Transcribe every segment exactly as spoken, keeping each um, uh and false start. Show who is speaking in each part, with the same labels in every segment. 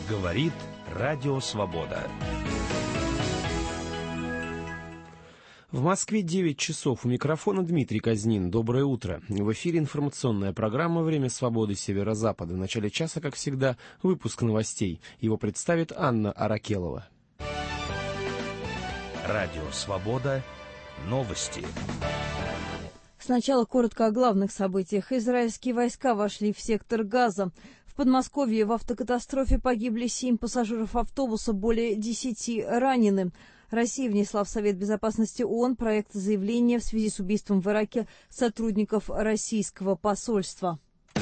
Speaker 1: Говорит Радио Свобода. В Москве девять часов. У микрофона Дмитрий Казнин. Доброе утро. В эфире информационная программа «Время свободы Северо-Запада». В начале часа, как всегда, выпуск новостей. Его представит Анна Аракелова. Радио Свобода. Новости.
Speaker 2: Сначала коротко о главных событиях. Израильские войска вошли в сектор Газа. В Подмосковье в автокатастрофе погибли семь пассажиров автобуса, более десяти ранены. Россия внесла в Совет Безопасности ООН проект заявления в связи с убийством в Ираке сотрудников российского посольства.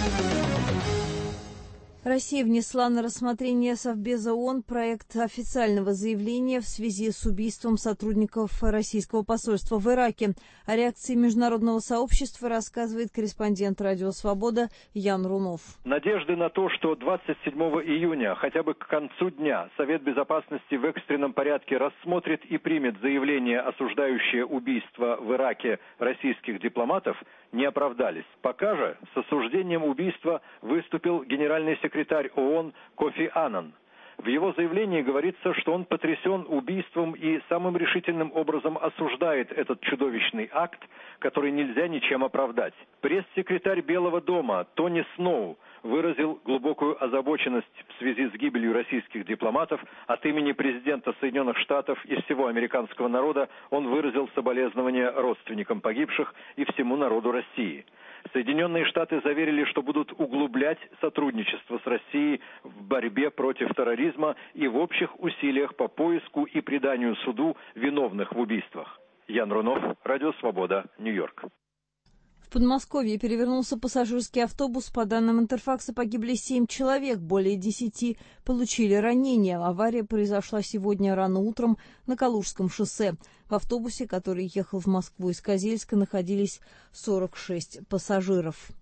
Speaker 2: Россия внесла на рассмотрение Совбеза ООН проект официального заявления в связи с убийством сотрудников российского посольства в Ираке. О реакции международного сообщества рассказывает корреспондент «Радио Свобода» Ян Рунов.
Speaker 3: Надежды на то, что двадцать седьмого июня, хотя бы к концу дня, Совет Безопасности в экстренном порядке рассмотрит и примет заявление, осуждающее убийство в Ираке российских дипломатов, не оправдались. Пока же с осуждением убийства выступил генеральный секретарь ООН Кофи Аннан. В его заявлении говорится, что он потрясен убийством и самым решительным образом осуждает этот чудовищный акт, который нельзя ничем оправдать. Пресс-секретарь Белого дома Тони Сноу выразил глубокую озабоченность в связи с гибелью российских дипломатов. От имени президента Соединенных Штатов и всего американского народа он выразил соболезнования родственникам погибших и всему народу России. Соединенные Штаты заверили, что будут углублять сотрудничество с Россией в борьбе против терроризма и в общих усилиях по поиску и преданию суду виновных в убийствах. Ян Рунов, Радио Свобода, Нью-Йорк.
Speaker 2: В Подмосковье перевернулся пассажирский автобус. По данным Интерфакса, погибли семь человек, более десяти получили ранения. Авария произошла сегодня рано утром на Калужском шоссе. В автобусе, который ехал в Москву из Козельска, находились сорок шесть пассажиров.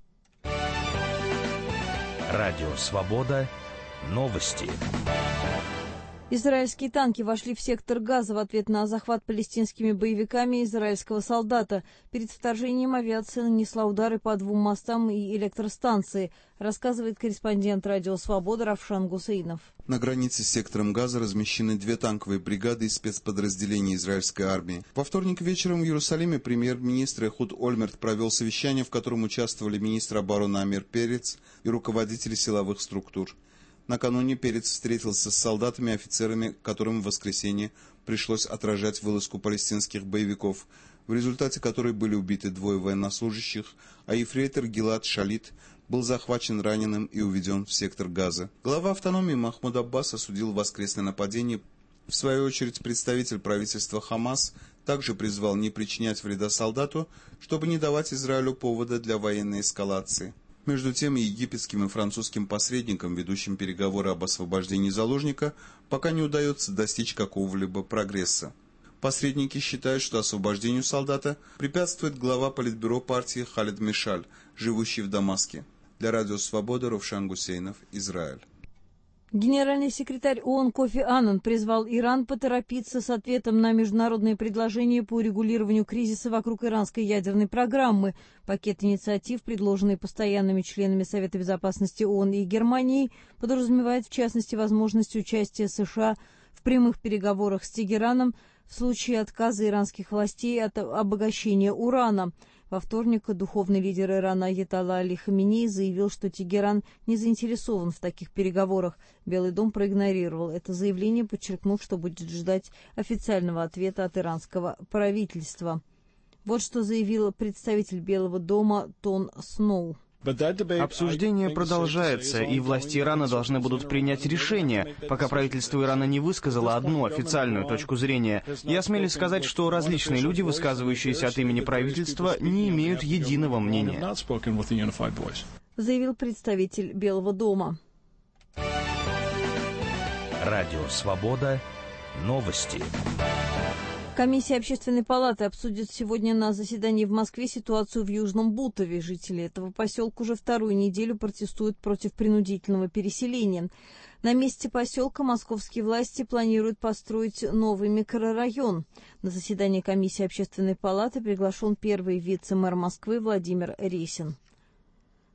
Speaker 1: Радио Свобода. Новости.
Speaker 2: Израильские танки вошли в сектор Газа в ответ на захват палестинскими боевиками израильского солдата. Перед вторжением авиация нанесла удары по двум мостам и электростанции, рассказывает корреспондент «Радио Свобода» Равшан Гусейнов.
Speaker 4: На границе с сектором Газа размещены две танковые бригады из спецподразделений израильской армии. Во вторник вечером в Иерусалиме премьер-министр Эхуд Ольмерт провел совещание, в котором участвовали министр обороны Амир Перец и руководители силовых структур. Накануне Перец встретился с солдатами и офицерами, которым в воскресенье пришлось отражать вылазку палестинских боевиков, в результате которой были убиты двое военнослужащих, а ефрейтор Гилад Шалит был захвачен раненым и уведен в сектор Газа. Глава автономии Махмуд Аббас осудил воскресное нападение. В свою очередь, представитель правительства Хамас также призвал не причинять вреда солдату, чтобы не давать Израилю повода для военной эскалации. Между тем, египетским и французским посредникам, ведущим переговоры об освобождении заложника, пока не удается достичь какого-либо прогресса. Посредники считают, что освобождению солдата препятствует глава политбюро партии Халид Мишаль, живущий в Дамаске. Для Радио Свобода Равшан Гусейнов, Израиль.
Speaker 2: Генеральный секретарь ООН Кофи Аннан призвал Иран поторопиться с ответом на международные предложения по урегулированию кризиса вокруг иранской ядерной программы. Пакет инициатив, предложенный постоянными членами Совета Безопасности ООН и Германией, подразумевает в частности возможность участия США в прямых переговорах с Тегераном в случае отказа иранских властей от обогащения урана. Во вторник духовный лидер Ирана Аятолла Али Хаминеи заявил, что Тегеран не заинтересован в таких переговорах. Белый дом проигнорировал это заявление, подчеркнув, что будет ждать официального ответа от иранского правительства. Вот что заявил представитель Белого дома Тон Сноу.
Speaker 5: Обсуждение продолжается, и власти Ирана должны будут принять решение, пока правительство Ирана не высказало одну официальную точку зрения. Я смею сказать, что различные люди, высказывающиеся от имени правительства, не имеют единого мнения.
Speaker 2: Заявил представитель Белого дома.
Speaker 1: Радио Свобода. Новости.
Speaker 2: Комиссия Общественной палаты обсудит сегодня на заседании в Москве ситуацию в Южном Бутове. Жители этого поселка уже вторую неделю протестуют против принудительного переселения. На месте поселка московские власти планируют построить новый микрорайон. На заседание комиссии Общественной палаты приглашен первый вице-мэр Москвы Владимир Ресин.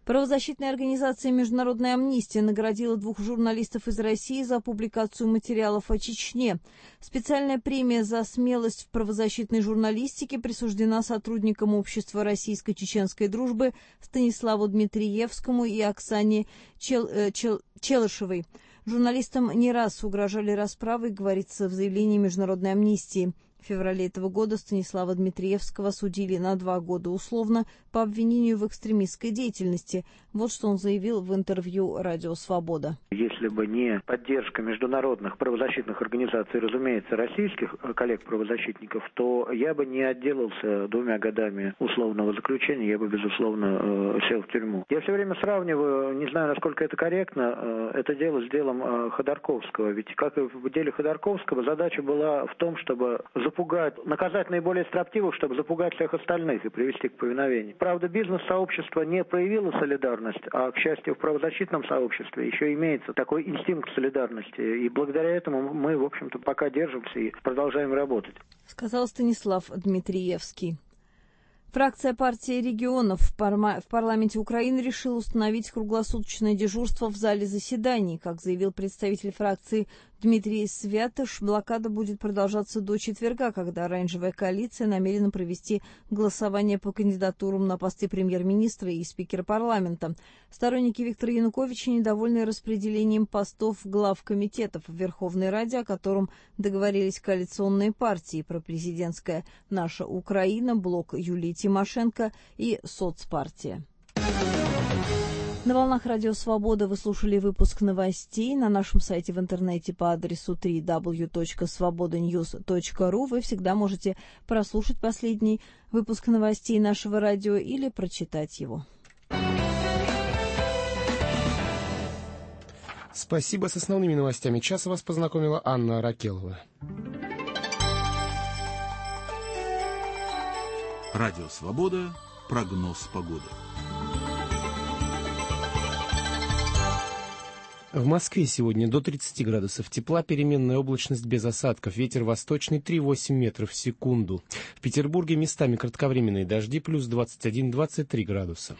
Speaker 2: Правозащитная организация «Международная амнистия» наградила двух журналистов из России за публикацию материалов о Чечне. Специальная премия за смелость в правозащитной журналистике присуждена сотрудникам Общества российско-чеченской дружбы Станиславу Дмитриевскому и Оксане Чел, э, Чел, Челышевой. Журналистам не раз угрожали расправой, говорится в заявлении Международной амнистии. В феврале этого года Станислава Дмитриевского судили на два года условно по обвинению в экстремистской деятельности. Вот что он заявил в интервью «Радио Свобода».
Speaker 6: Если бы не поддержка международных правозащитных организаций, разумеется, российских коллег-правозащитников, то я бы не отделался двумя годами условного заключения, я бы, безусловно, сел в тюрьму. Я все время сравниваю, не знаю, насколько это корректно, это дело с делом Ходорковского. Ведь, как и в деле Ходорковского, задача была в том, чтобы запугать, наказать наиболее строптивых, чтобы запугать всех остальных и привести к повиновению. Правда, бизнес-сообщество не проявило солидарность, а, к счастью, в правозащитном сообществе еще имеется такой инстинкт солидарности. И благодаря этому мы, в общем-то, пока держимся и продолжаем работать.
Speaker 2: Сказал Станислав Дмитриевский. Фракция партии регионов в, парма... в парламенте Украины решила установить круглосуточное дежурство в зале заседаний. Как заявил представитель фракции Дмитрий Святыш, блокада будет продолжаться до четверга, когда оранжевая коалиция намерена провести голосование по кандидатурам на посты премьер-министра и спикера парламента. Сторонники Виктора Януковича недовольны распределением постов глав комитетов в Верховной Раде, о котором договорились коалиционные партии: пропрезидентская «Наша Украина», блок Юлии Тимошенко и соцпартия. На волнах Радио Свобода вы слушали выпуск новостей. На нашем сайте в интернете по адресу дабл ю дабл ю дабл ю точка свобода ньюс точка ру вы всегда можете прослушать последний выпуск новостей нашего радио или прочитать его.
Speaker 1: Спасибо. С основными новостями часа вас познакомила Анна Ракелова.
Speaker 7: Радио Свобода. Прогноз погоды.
Speaker 1: В Москве сегодня до тридцати градусов тепла, переменная облачность без осадков, ветер восточный три целых восемь десятых метров в секунду. В Петербурге местами кратковременные дожди, плюс двадцать один — двадцать три градуса.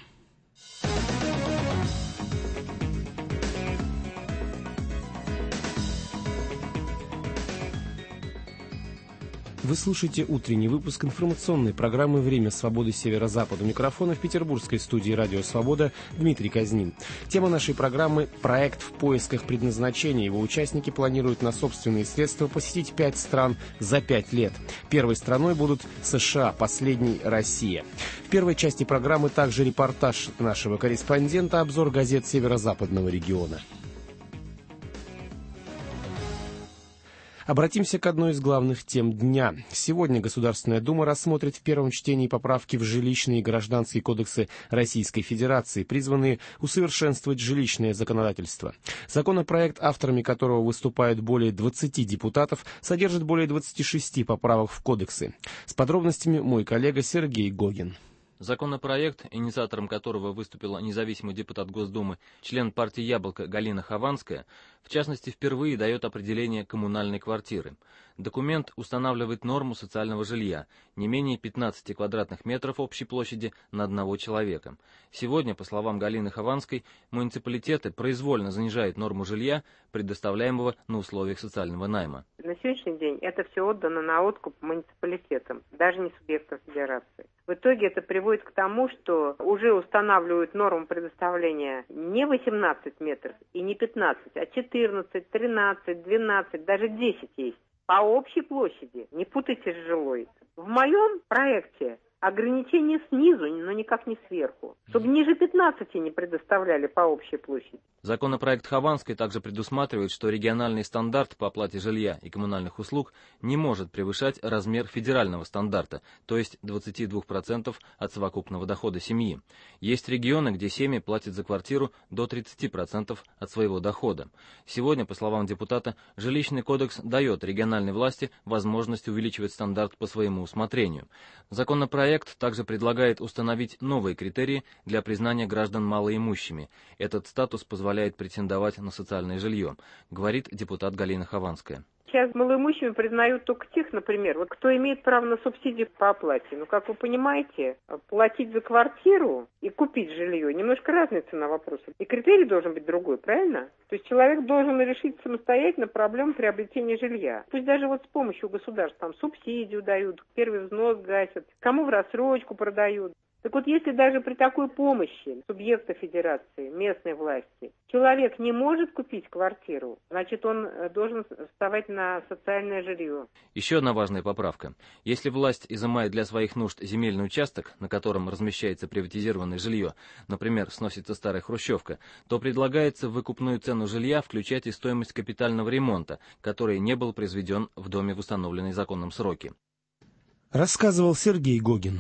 Speaker 1: Вы слушаете утренний выпуск информационной программы «Время свободы Северо-Запада». У микрофона в петербургской студии «Радио Свобода» Дмитрий Казнин. Тема нашей программы – проект в поисках предназначения. Его участники планируют на собственные средства посетить пять стран за пять лет. Первой страной будут США, последней – Россия. В первой части программы также репортаж нашего корреспондента, обзор газет северо-западного региона. Обратимся к одной из главных тем дня. Сегодня Государственная Дума рассмотрит в первом чтении поправки в жилищные и гражданские кодексы Российской Федерации, призванные усовершенствовать жилищное законодательство. Законопроект, авторами которого выступают более двадцати депутатов, содержит более двадцати шести поправок в кодексы. С подробностями мой коллега Сергей Гогин.
Speaker 8: Законопроект, инициатором которого выступила независимый депутат Госдумы, член партии «Яблоко» Галина Хованская, в частности, впервые дает определение коммунальной квартиры. Документ устанавливает норму социального жилья, не менее пятнадцати квадратных метров общей площади на одного человека. Сегодня, по словам Галины Хованской, муниципалитеты произвольно занижают норму жилья, предоставляемого на условиях социального найма.
Speaker 9: На сегодняшний день это все отдано на откуп муниципалитетам, даже не субъектам федерации. В итоге это приводит к тому, что уже устанавливают норму предоставления не восемнадцать метров и не пятнадцать, а четырнадцать, тринадцать, двенадцать, даже десять есть. По общей площади, не путайте с жилой. В моем проекте ограничение снизу, но никак не сверху, чтобы ниже пятнадцати не предоставляли по общей площади.
Speaker 8: Законопроект Хованской также предусматривает, что региональный стандарт по оплате жилья и коммунальных услуг не может превышать размер федерального стандарта, то есть двадцати двух процентов от совокупного дохода семьи. Есть регионы, где семьи платят за квартиру до тридцати процентов от своего дохода. Сегодня, по словам депутата, жилищный кодекс дает региональной власти возможность увеличивать стандарт по своему усмотрению. Законопроект также предлагает установить новые критерии для признания граждан малоимущими. Этот статус позволяет претендовать на социальное жилье, говорит депутат Галина Хованская.
Speaker 9: сейчас малоимущими признают только тех, например, вот кто имеет право на субсидию по оплате. Ну, как вы понимаете, платить за квартиру и купить жилье немножко разная цена вопроса. И критерий должен быть другой, правильно? То есть человек должен решить самостоятельно проблему приобретения жилья. Пусть даже вот с помощью государства там субсидию дают, первый взнос гасят, кому в рассрочку продают. Так вот, если даже при такой помощи субъекта федерации, местной власти, человек не может купить квартиру, значит, он должен вставать на социальное жилье.
Speaker 8: Еще одна важная поправка. Если власть изымает для своих нужд земельный участок, на котором размещается приватизированное жилье, например, сносится старая хрущевка, то предлагается в выкупную цену жилья включать и стоимость капитального ремонта, который не был произведен в доме в установленные законом сроки.
Speaker 1: Рассказывал Сергей Гогин.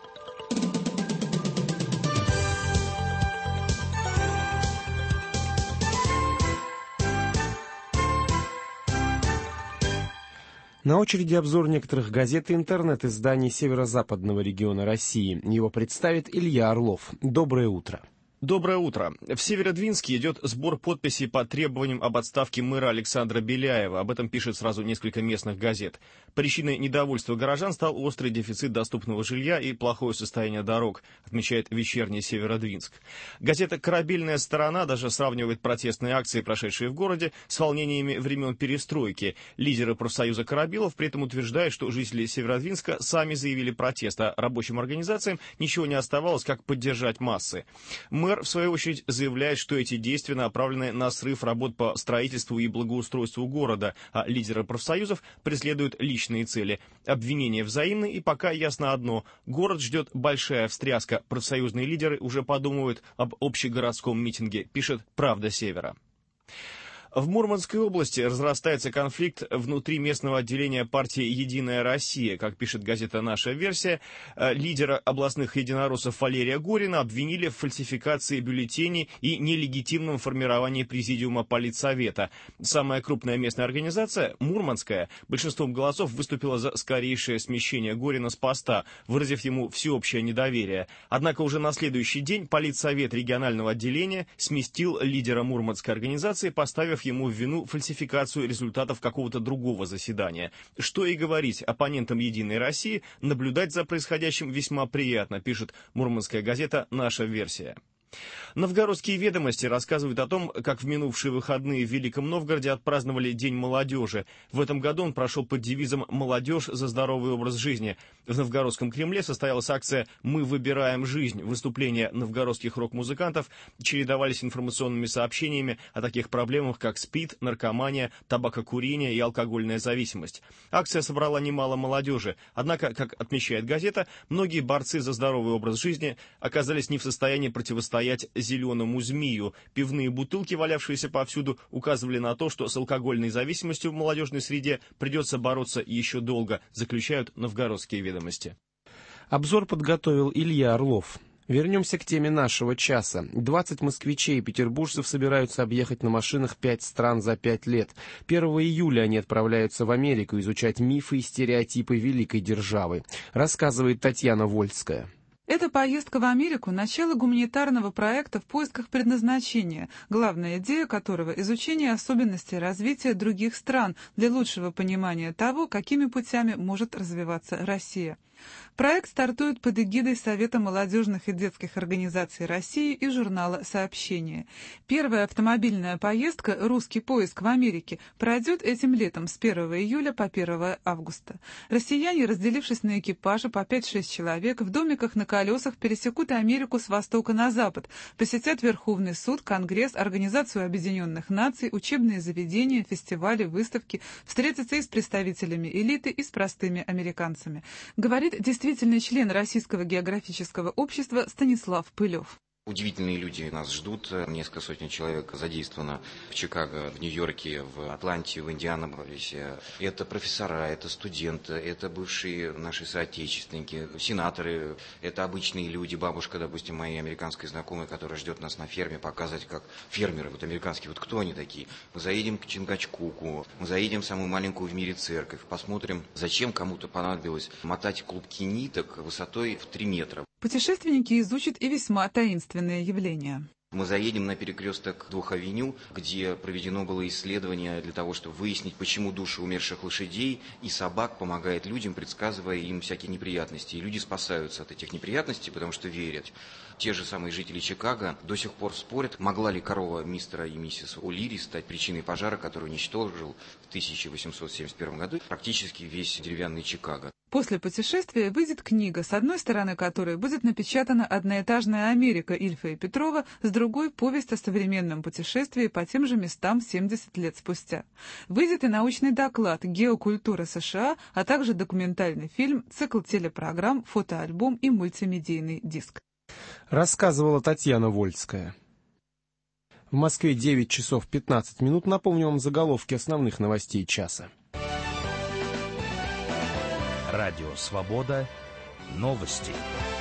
Speaker 1: На очереди обзор некоторых газет и интернет-изданий северо-западного региона России. Его представит Илья Орлов. Доброе утро.
Speaker 5: Доброе утро. В Северодвинске идет сбор подписей по требованиям об отставке мэра Александра Беляева. Об этом пишет сразу несколько местных газет. Причиной недовольства горожан стал острый дефицит доступного жилья и плохое состояние дорог, отмечает вечерний Северодвинск. Газета «Корабельная сторона» даже сравнивает протестные акции, прошедшие в городе, с волнениями времен перестройки. Лидеры профсоюза корабелов при этом утверждают, что жители Северодвинска сами заявили протест, а рабочим организациям ничего не оставалось, как поддержать массы. Мэр, в свою очередь, заявляет, что эти действия направлены на срыв работ по строительству и благоустройству города, а лидеры профсоюзов преследуют личные цели. Обвинения взаимны, и пока ясно одно – город ждет большая встряска. Профсоюзные лидеры уже подумывают об общегородском митинге, пишет «Правда Севера». В Мурманской области разрастается конфликт внутри местного отделения партии «Единая Россия». Как пишет газета «Наша версия», лидера областных единороссов Валерия Горина обвинили в фальсификации бюллетеней и нелегитимном формировании президиума политсовета. Самая крупная местная организация, Мурманская, большинством голосов выступила за скорейшее смещение Горина с поста, выразив ему всеобщее недоверие. Однако уже на следующий день политсовет регионального отделения сместил лидера Мурманской организации, поставив ему в вину фальсификацию результатов какого-то другого заседания. Что и говорить, оппонентам «Единой России» наблюдать за происходящим весьма приятно, пишет мурманская газета «Наша версия». Новгородские ведомости рассказывают о том, как в минувшие выходные в Великом Новгороде отпраздновали День молодежи. В этом году он прошел под девизом «Молодежь за здоровый образ жизни». В Новгородском Кремле состоялась акция «Мы выбираем жизнь». Выступления новгородских рок-музыкантов чередовались информационными сообщениями о таких проблемах, как СПИД, наркомания, табакокурение и алкогольная зависимость. Акция собрала немало молодежи. Однако, как отмечает газета, многие борцы за здоровый образ жизни оказались не в состоянии противостоять зеленому змею. Пивные бутылки, валявшиеся повсюду, указывали на то, что с алкогольной зависимостью в молодежной среде придется бороться еще долго, заключают новгородские ведомости.
Speaker 1: Обзор подготовил Илья Орлов. Вернемся к теме нашего часа. двадцать москвичей и петербуржцев собираются объехать на машинах пять стран за пять лет. первого июля они отправляются в Америку изучать мифы и стереотипы великой державы, рассказывает Татьяна Вольская.
Speaker 10: Эта поездка в Америку – начало гуманитарного проекта в поисках предназначения, главная идея которого – изучение особенностей развития других стран для лучшего понимания того, какими путями может развиваться Россия. Проект стартует под эгидой Совета молодежных и детских организаций России и журнала «Сообщение». Первая автомобильная поездка «Русский поиск» в Америке пройдет этим летом с первого июля по первого августа. Россияне, разделившись на экипажи по пять-шесть человек, в домиках на колесах пересекут Америку с востока на запад, посетят Верховный суд, Конгресс, Организацию Объединенных Наций, учебные заведения, фестивали, выставки, встретятся и с представителями элиты, и с простыми американцами. Говорит действительный член Российского географического общества Станислав Пылев.
Speaker 11: Удивительные люди нас ждут. Несколько сотен человек задействовано в Чикаго, в Нью-Йорке, в Атланте, в Индианаполисе. Это профессора, это студенты, это бывшие наши соотечественники, сенаторы, это обычные люди. Бабушка, допустим, моей американской знакомой, которая ждет нас на ферме, показать, как фермеры, вот американские, вот кто они такие. Мы заедем к Чингачгуку, мы заедем в самую маленькую в мире церковь, посмотрим, зачем кому-то понадобилось мотать клубки ниток высотой в три метра.
Speaker 10: Путешественники изучат и весьма таинственные явления.
Speaker 11: Мы заедем на перекресток двух авеню, где проведено было исследование для того, чтобы выяснить, почему души умерших лошадей и собак помогают людям, предсказывая им всякие неприятности. И люди спасаются от этих неприятностей, потому что верят. Те же самые жители Чикаго до сих пор спорят, могла ли корова мистера и миссис О'Лири стать причиной пожара, который уничтожил в тысяча восемьсот семьдесят первом году практически весь деревянный Чикаго.
Speaker 10: После путешествия выйдет книга, с одной стороны которой будет напечатана «Одноэтажная Америка» Ильфа и Петрова, с другой — повесть о современном путешествии по тем же местам семьдесят лет спустя. Выйдет и научный доклад «Геокультура США», а также документальный фильм, цикл телепрограмм, фотоальбом и мультимедийный диск.
Speaker 1: Рассказывала Татьяна Вольская. В Москве девять часов пятнадцать минут. Напомню вам заголовки основных новостей часа.
Speaker 12: Радио «Свобода». Новости.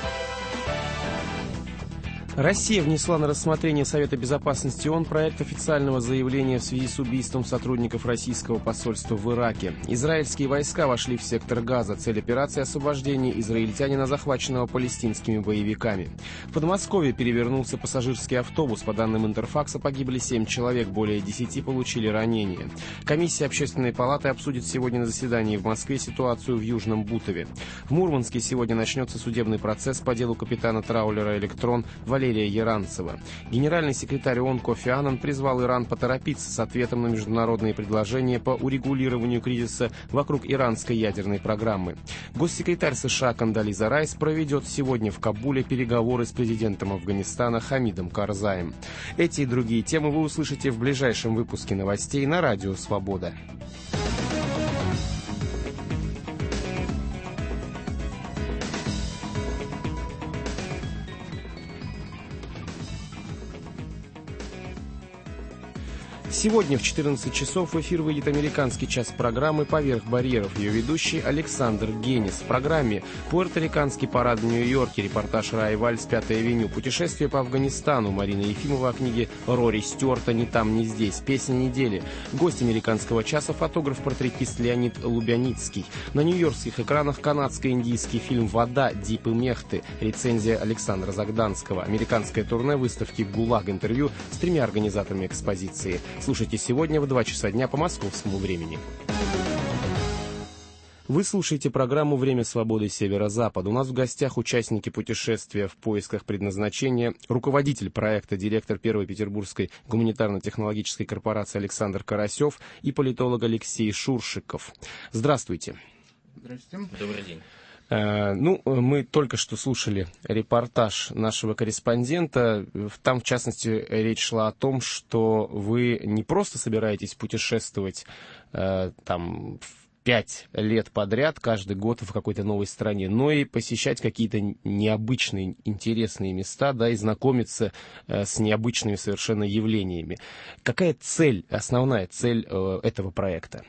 Speaker 1: Россия внесла на рассмотрение Совета Безопасности ООН проект официального заявления в связи с убийством сотрудников российского посольства в Ираке. Израильские войска вошли в сектор Газа. Цель операции — освобождение израильтянина, захваченного палестинскими боевиками. В Подмосковье перевернулся пассажирский автобус. По данным Интерфакса, погибли семь человек, более десяти получили ранения. Комиссия Общественной палаты обсудит сегодня на заседании в Москве ситуацию в Южном Бутове. В Мурманске сегодня начнется судебный процесс по делу капитана траулера «Электрон» Валерия Яранцева. Генеральный секретарь ООН Кофи Аннан призвал Иран поторопиться с ответом на международные предложения по урегулированию кризиса вокруг иранской ядерной программы. Госсекретарь США Кондолиза Райс проведет сегодня в Кабуле переговоры с президентом Афганистана Хамидом Карзаем. Эти и другие темы вы услышите в ближайшем выпуске новостей на Радио Свобода. Сегодня в четырнадцать часов в эфир выйдет американский час программы «Поверх барьеров». Ее ведущий Александр Генис. В программе «Пуэрториканский парад в Нью-Йорке», репортаж Раи Валь с Пятой авеню, путешествие по Афганистану, Марина Ефимова о книге Рори Стюарта «Ни там, ни здесь», песня недели, гость американского часа, фотограф-портретист Леонид Лубяницкий. На нью-йоркских экранах канадско-индийский фильм «Вода. Дипы Мехты», рецензия Александра Загданского, американское турне выставки «ГУЛАГ», интервью с тремя организаторами экспозиции. Слушайте сегодня в два часа дня по московскому времени. Вы слушаете программу «Время свободы Северо-Запада». У нас в гостях участники путешествия в поисках предназначения, руководитель проекта, директор Первой Петербургской гуманитарно-технологической корпорации Александр Карасев и политолог Алексей Шуршиков. Здравствуйте.
Speaker 13: Здравствуйте.
Speaker 8: Добрый день.
Speaker 1: Ну, мы только что слушали репортаж нашего корреспондента. Там, в частности, речь шла о том, что вы не просто собираетесь путешествовать там пять лет подряд, каждый год в какой-то новой стране, но и посещать какие-то необычные, интересные места, да, и знакомиться с необычными совершенно явлениями. Какая цель, основная цель этого проекта?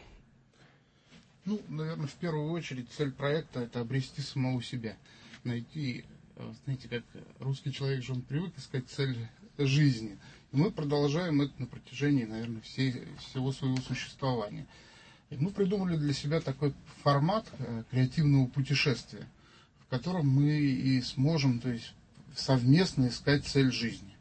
Speaker 13: Ну, наверное, в первую очередь цель проекта — это обрести самого себя. Найти, знаете, как русский человек же он привык искать цель жизни. И мы продолжаем это на протяжении, наверное, всей, всего своего существования. И мы придумали для себя такой формат креативного путешествия, в котором мы и сможем, то есть, совместно искать цель жизни.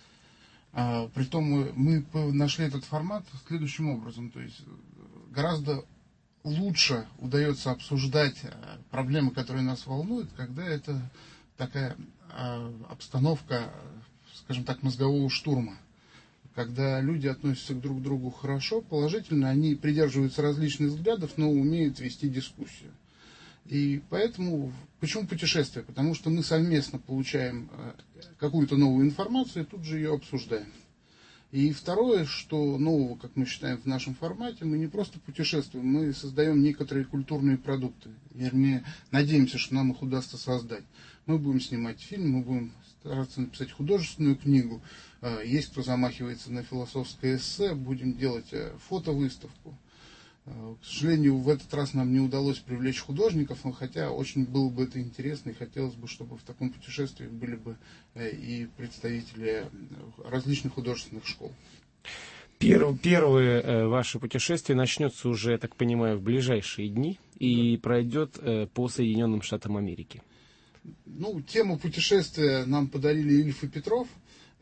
Speaker 13: А, притом мы, мы нашли этот формат следующим образом, то есть гораздо лучше удается обсуждать проблемы, которые нас волнуют, когда это такая обстановка, скажем так, мозгового штурма. Когда люди относятся друг к другу хорошо, положительно, они придерживаются различных взглядов, но умеют вести дискуссию. И поэтому, почему путешествие? Потому что мы совместно получаем какую-то новую информацию и тут же ее обсуждаем. И второе, что нового, как мы считаем, в нашем формате, мы не просто путешествуем, мы создаем некоторые культурные продукты. Вернее, надеемся, что нам их удастся создать. Мы будем снимать фильм, мы будем стараться написать художественную книгу. Есть кто замахивается на философское эссе, будем делать фотовыставку. К сожалению, в этот раз нам не удалось привлечь художников, но хотя очень было бы это интересно, и хотелось бы, чтобы в таком путешествии были бы и представители различных художественных школ.
Speaker 1: Первое, первое ваше путешествие начнется уже, я так понимаю, в ближайшие дни и да. пройдет по Соединенным Штатам Америки.
Speaker 13: Ну, тему путешествия нам подарили Ильф и Петров.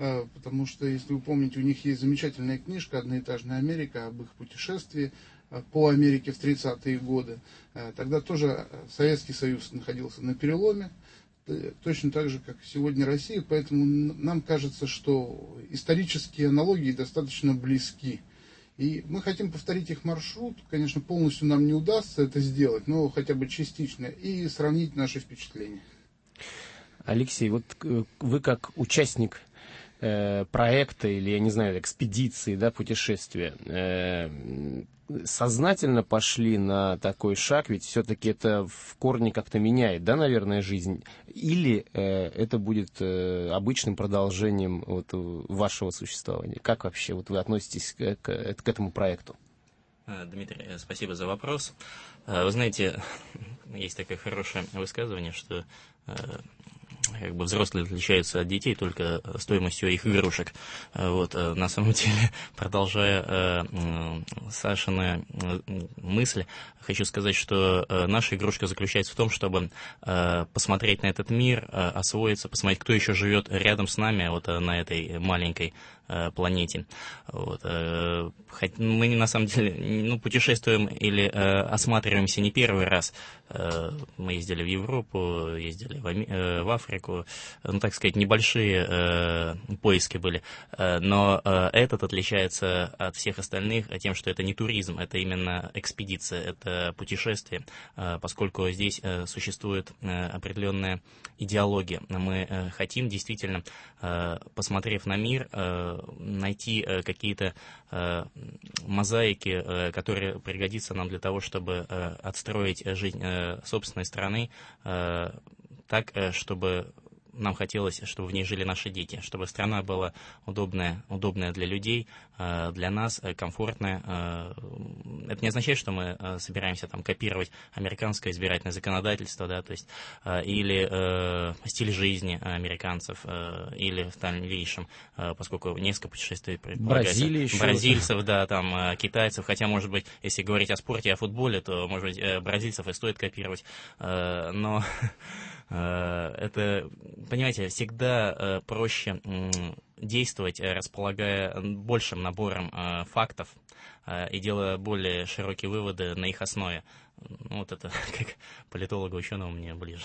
Speaker 13: потому что, если вы помните, у них есть замечательная книжка «Одноэтажная Америка» об их путешествии по Америке в тридцатые годы. Тогда тоже Советский Союз находился на переломе, точно так же, как сегодня Россия, поэтому нам кажется, что исторические аналогии достаточно близки. И мы хотим повторить их маршрут. Конечно, полностью нам не удастся это сделать, но хотя бы частично, и сравнить наши впечатления.
Speaker 1: Алексей, вот вы как участник э, проекта или, я не знаю, экспедиции, да, путешествия, э, сознательно пошли на такой шаг, ведь все-таки это в корне как-то меняет, да, наверное, жизнь, или э, это будет э, обычным продолжением вот, вашего существования? Как вообще вот вы относитесь к, к, к этому проекту?
Speaker 14: Дмитрий, спасибо за вопрос. Вы знаете, есть такое хорошее высказывание, что как бы взрослые отличаются от детей только стоимостью их игрушек. Вот, на самом деле, продолжая э, Сашины мысли, хочу сказать, что э, наша игрушка заключается в том, чтобы э, посмотреть на этот мир, э, освоиться, посмотреть, кто еще живет рядом с нами вот на этой маленькой э, планете. Вот, э, хоть мы на самом деле ну, путешествуем или э, осматриваемся не первый раз. Э, мы ездили в Европу, ездили в, Ами- э, в Африку, ну, так сказать, небольшие э, поиски были, э, но э, этот отличается от всех остальных тем, что это не туризм, это именно экспедиция, это путешествие, э, поскольку здесь э, существует э, определенная идеология. Мы э, хотим действительно, э, посмотрев на мир, э, найти э, какие-то э, мозаики, э, которые пригодятся нам для того, чтобы э, отстроить жизнь э, собственной страны э, так, э, чтобы нам хотелось, чтобы в ней жили наши дети, чтобы страна была удобная, удобная для людей, для нас, комфортная. Это не означает, что мы собираемся там копировать американское избирательное законодательство, да, то есть, или э, стиль жизни американцев, э, или в дальнейшем, э, поскольку несколько путешествий предполагается.
Speaker 1: Бразилия еще.
Speaker 14: Бразильцев, да, там, китайцев, хотя, может быть, если говорить о спорте, о футболе, то, может быть, бразильцев и стоит копировать, э, но... Это, понимаете, всегда проще действовать, располагая большим набором фактов и делая более широкие выводы на их основе. Ну, вот это как политолога, ученого мне ближе.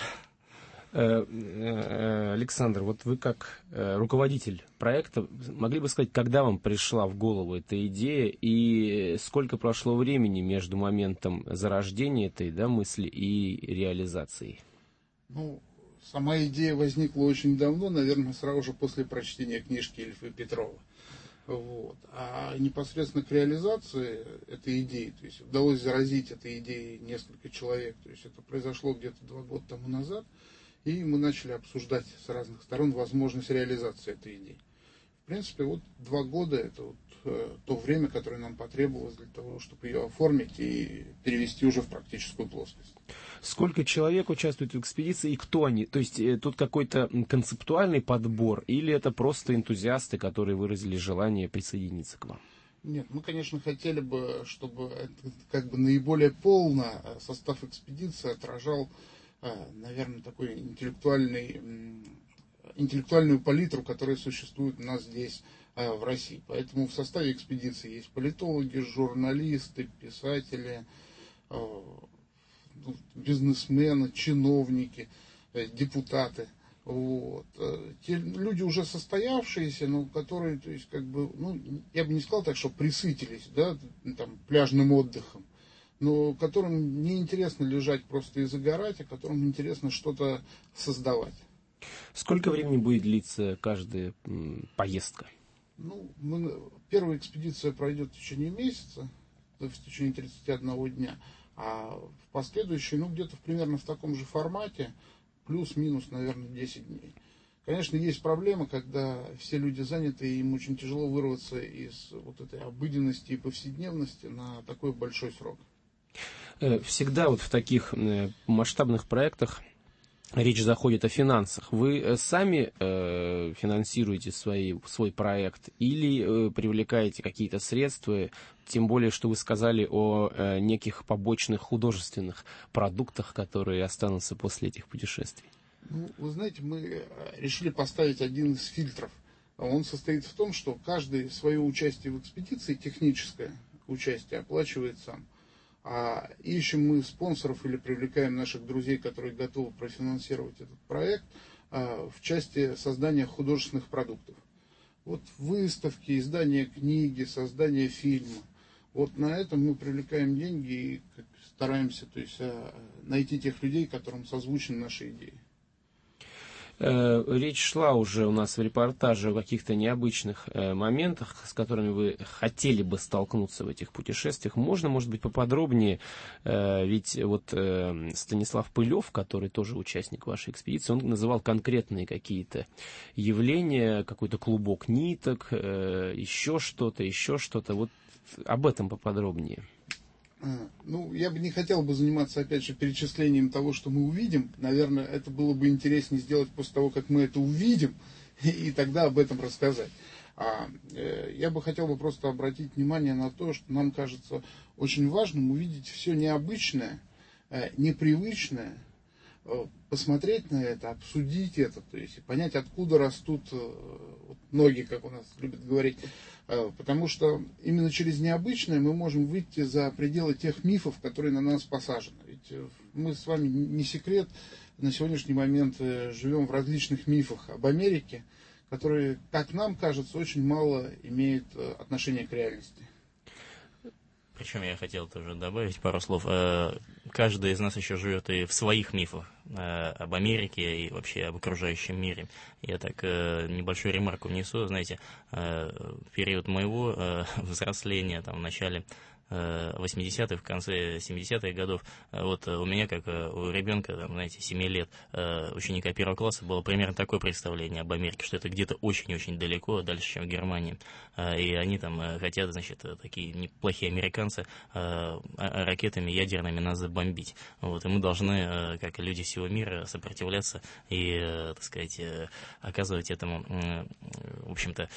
Speaker 1: Александр, вот вы как руководитель проекта могли бы сказать, когда вам пришла в голову эта идея и сколько прошло времени между моментом зарождения этой, да, мысли и реализацией?
Speaker 13: Ну, сама идея возникла очень давно, наверное, сразу же после прочтения книжки Ильфа Петрова. Вот. А непосредственно к реализации этой идеи, то есть удалось заразить этой идеей несколько человек, то есть это произошло где-то два года тому назад, и мы начали обсуждать с разных сторон возможность реализации этой идеи. В принципе, вот два года это вот э, то время, которое нам потребовалось для того, чтобы ее оформить и перевести уже в практическую плоскость.
Speaker 1: Сколько человек участвует в экспедиции и кто они? То есть э, тут какой-то концептуальный подбор или это просто энтузиасты, которые выразили желание присоединиться к вам?
Speaker 13: Нет, мы, конечно, хотели бы, чтобы это, как бы наиболее полно состав экспедиции отражал, э, наверное, такой интеллектуальный... интеллектуальную палитру, которая существует у нас здесь, э, в России. Поэтому в составе экспедиции есть политологи, журналисты, писатели, э, бизнесмены, чиновники, э, депутаты. Вот. Те люди уже состоявшиеся, но которые, то есть, как бы, ну, я бы не сказал так, что присытились, да, там, пляжным отдыхом, но которым не интересно лежать просто и загорать, а которым интересно что-то создавать.
Speaker 1: Сколько времени будет длиться каждая м, поездка?
Speaker 13: Ну, мы, первая экспедиция пройдет в течение месяца, в течение тридцати одного дня, а в последующей, ну, где-то примерно в таком же формате, плюс-минус, наверное, десять дней. Конечно, есть проблема, когда все люди заняты, и им очень тяжело вырваться из вот этой обыденности и повседневности на такой большой срок.
Speaker 1: Всегда вот в таких масштабных проектах речь заходит о финансах. Вы сами э, финансируете свои, свой проект или э, привлекаете какие-то средства, тем более, что вы сказали о э, неких побочных художественных продуктах, которые останутся после этих путешествий?
Speaker 13: Ну, вы знаете, мы решили поставить один из фильтров Он состоит в том, что каждый свое участие в экспедиции, техническое участие, оплачивает сам. А ищем мы спонсоров или привлекаем наших друзей, которые готовы профинансировать этот проект в части создания художественных продуктов. Вот выставки, издание книги, создание фильма. Вот на этом мы привлекаем деньги и стараемся, то есть, найти тех людей, которым созвучны наши идеи.
Speaker 1: Речь шла уже у нас в репортаже о каких-то необычных моментах, с которыми вы хотели бы столкнуться в этих путешествиях. Можно, может быть, поподробнее? Ведь вот Станислав Пылев, который тоже участник вашей экспедиции, он называл конкретные какие-то явления, какой-то клубок ниток, еще что-то, еще что-то. Вот об этом поподробнее.
Speaker 13: Ну, я бы не хотел бы заниматься, опять же, перечислением того, что мы увидим. Наверное, это было бы интереснее сделать после того, как мы это увидим, и тогда об этом рассказать. А э, я бы хотел бы просто обратить внимание на то, что нам кажется очень важным увидеть все необычное, э, непривычное, э, посмотреть на это, обсудить это, то есть понять, откуда растут э, вот, ноги, как у нас любят говорить. Потому что именно через необычное мы можем выйти за пределы тех мифов, которые на нас посажены. Ведь мы с вами, не секрет, на сегодняшний момент живем в различных мифах об Америке, которые, как нам кажется, очень мало имеют отношения к реальности.
Speaker 14: Причем я хотел тоже добавить пару слов. Каждый из нас еще живет и в своих мифах об Америке и вообще об окружающем мире. Я так небольшую ремарку внесу. Знаете, в период моего взросления, там, в начале восьмидесятых, в конце семидесятых годов, вот у меня, как у ребенка, там, знаете, семи лет, ученика первого класса, было примерно такое представление об Америке, что это где-то очень-очень далеко, дальше, чем в Германии. И они там хотят, значит, такие неплохие американцы, ракетами ядерными нас забомбить. Вот, и мы должны, как люди всего мира, сопротивляться и, так сказать, оказывать этому, в общем-то,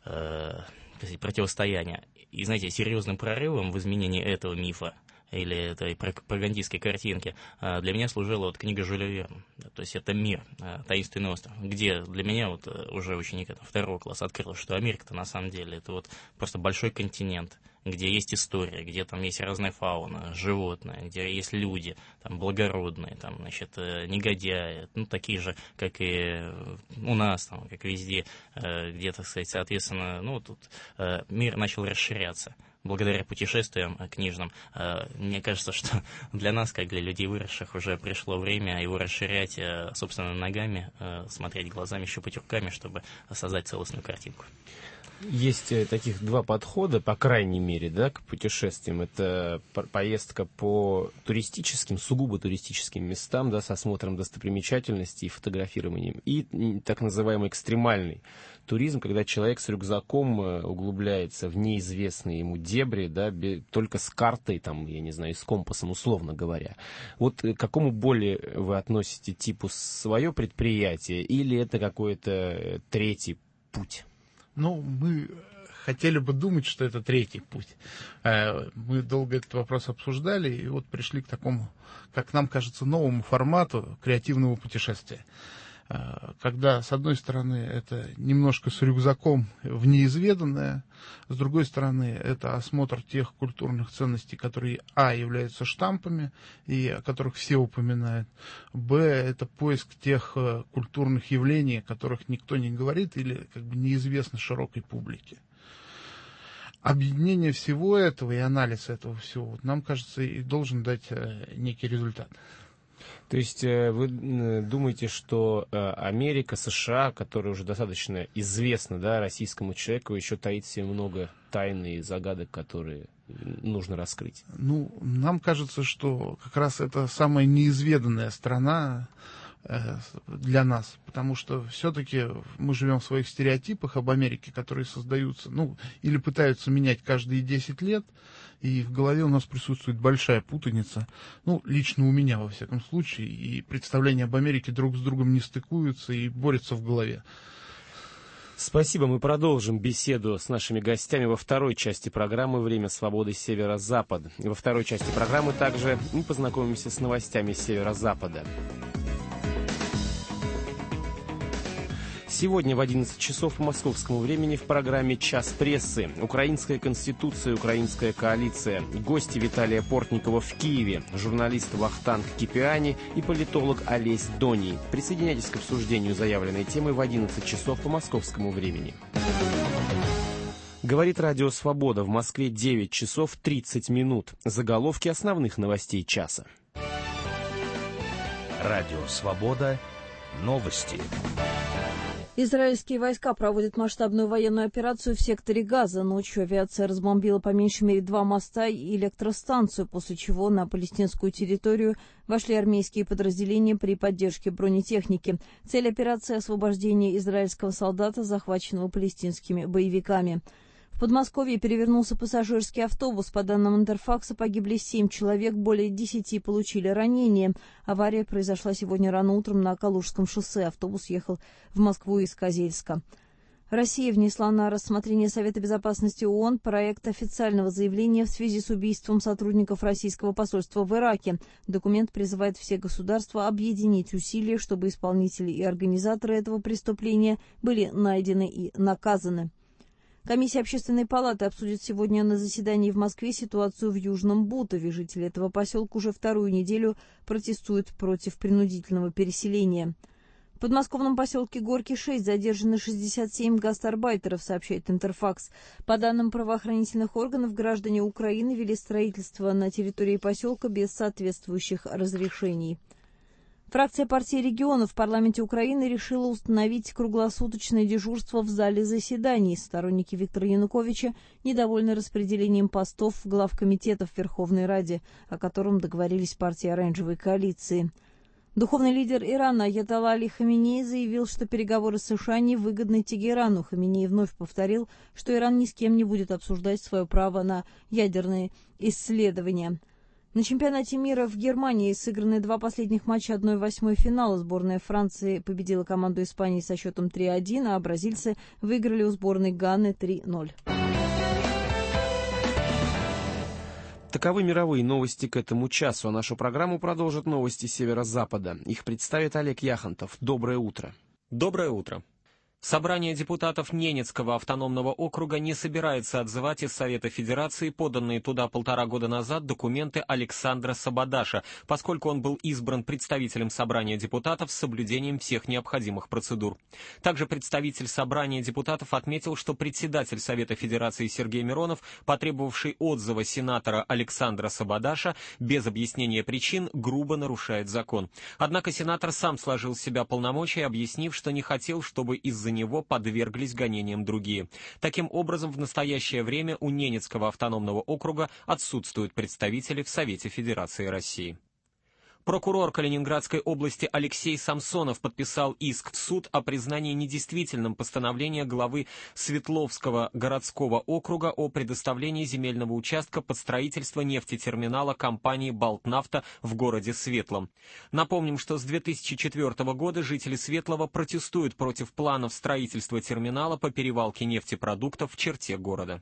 Speaker 14: противостояние. И, знаете, серьезным прорывом в изменении этого мифа или этой пропагандистской картинки для меня служила вот книга Жюля Верна. То есть это «Мир», «Таинственный остров», где для меня вот уже ученика там, второго класса открылось, что Америка-то на самом деле это вот просто большой континент, где есть история, где там есть разная фауна, животные, где есть люди, там, благородные, там, значит, негодяи, ну, такие же, как и у нас, там, как везде, где, так сказать, соответственно, ну, тут мир начал расширяться. Благодаря путешествиям книжным, мне кажется, что для нас, как для людей выросших, уже пришло время его расширять собственно ногами, смотреть глазами, щупать руками, чтобы создать целостную картинку.
Speaker 1: Есть таких два подхода, по крайней мере, да, к путешествиям. Это поездка по туристическим, сугубо туристическим местам, да, с осмотром достопримечательностей и фотографированием. И так называемый экстремальный туризм, когда человек с рюкзаком углубляется в неизвестные ему дебри, да, только с картой, там, я не знаю, с компасом, условно говоря. Вот к какому более вы относите типу свое предприятие или это какой-то третий путь?
Speaker 13: Ну, мы хотели бы думать, что это третий путь. Мы долго этот вопрос обсуждали, и вот пришли к такому, как нам кажется, новому формату креативного путешествия. Когда, с одной стороны, это немножко с рюкзаком в неизведанное, с другой стороны, это осмотр тех культурных ценностей, которые, а, являются штампами, и о которых все упоминают, б, это поиск тех культурных явлений, о которых никто не говорит или как бы неизвестно широкой публике. Объединение всего этого и анализ этого всего, вот, нам кажется, и должен дать некий результат.
Speaker 1: То есть вы думаете, что Америка, США, которая уже достаточно известна, да, российскому человеку, еще таит в себе много тайн и загадок, которые нужно раскрыть?
Speaker 13: Ну, нам кажется, что как раз это самая неизведанная страна для нас, потому что все-таки мы живем в своих стереотипах об Америке, которые создаются, ну, или пытаются менять каждые десять лет, и в голове у нас присутствует большая путаница, ну, лично у меня, во всяком случае, и представления об Америке друг с другом не стыкуются и борются в голове.
Speaker 1: Спасибо. Мы продолжим беседу с нашими гостями во второй части программы «Время свободы Северо-Запад». Во второй части программы также мы познакомимся с новостями Северо-Запада. Сегодня в одиннадцать часов по московскому времени в программе «Час прессы». Украинская конституция, украинская коалиция. Гости Виталия Портникова в Киеве. Журналист Вахтанг Кипиани и политолог Олесь Доний. Присоединяйтесь к обсуждению заявленной темы в одиннадцать часов по московскому времени. Говорит Радио Свобода. В Москве девять часов тридцать минут. Заголовки основных новостей часа.
Speaker 12: Радио Свобода. Новости.
Speaker 2: Израильские войска проводят масштабную военную операцию в секторе Газа. Ночью авиация разбомбила по меньшей мере два моста и электростанцию, после чего на палестинскую территорию вошли армейские подразделения при поддержке бронетехники. Цель операции — освобождение израильского солдата, захваченного палестинскими боевиками. В Подмосковье перевернулся пассажирский автобус. По данным Интерфакса, погибли семь человек, более десяти получили ранения. Авария произошла сегодня рано утром на Калужском шоссе. Автобус ехал в Москву из Козельска. Россия внесла на рассмотрение Совета безопасности ООН проект официального заявления в связи с убийством сотрудников российского посольства в Ираке. Документ призывает все государства объединить усилия, чтобы исполнители и организаторы этого преступления были найдены и наказаны. Комиссия Общественной палаты обсудит сегодня на заседании в Москве ситуацию в Южном Бутове. Жители этого поселка уже вторую неделю протестуют против принудительного переселения. В подмосковном поселке Горки шесть задержаны шестьдесят семь гастарбайтеров, сообщает Интерфакс. По данным правоохранительных органов, граждане Украины вели строительство на территории поселка без соответствующих разрешений. Фракция партии регионов в парламенте Украины решила установить круглосуточное дежурство в зале заседаний. Сторонники Виктора Януковича недовольны распределением постов главкомитетов в Верховной Раде, о котором договорились партии Оранжевой коалиции. Духовный лидер Ирана Аятолла Али Хаминеи заявил, что переговоры с США невыгодны Тегерану. Хаминеи вновь повторил, что Иран ни с кем не будет обсуждать свое право на ядерные исследования. На чемпионате мира в Германии сыграны два последних матча одной восьмой финала. Сборная Франции победила команду Испании со счетом три один, а бразильцы выиграли у сборной Ганы три ноль.
Speaker 1: Таковы мировые новости к этому часу, а нашу программу продолжат новости Северо-Запада. Их представит Олег Яхонтов. Доброе утро.
Speaker 15: Доброе утро. Собрание депутатов Ненецкого автономного округа не собирается отзывать из Совета Федерации поданные туда полтора года назад документы Александра Сабадаша, поскольку он был избран представителем Собрания депутатов с соблюдением всех необходимых процедур. Также представитель Собрания депутатов отметил, что председатель Совета Федерации Сергей Миронов, потребовавший отзыва сенатора Александра Сабадаша, без объяснения причин грубо нарушает закон. Однако сенатор сам сложил с себя полномочия, объяснив, что не хотел, чтобы из-за него подверглись гонениям другие. Таким образом, в настоящее время у Ненецкого автономного округа отсутствуют представители в Совете Федерации России. Прокурор Калининградской области Алексей Самсонов подписал иск в суд о признании недействительным постановления главы Свердловского городского округа о предоставлении земельного участка под строительство нефтетерминала компании «Балтнафта» в городе Светлом. Напомним, что с две тысячи четвёртого года жители Светлого протестуют против планов строительства терминала по перевалке нефтепродуктов в черте города.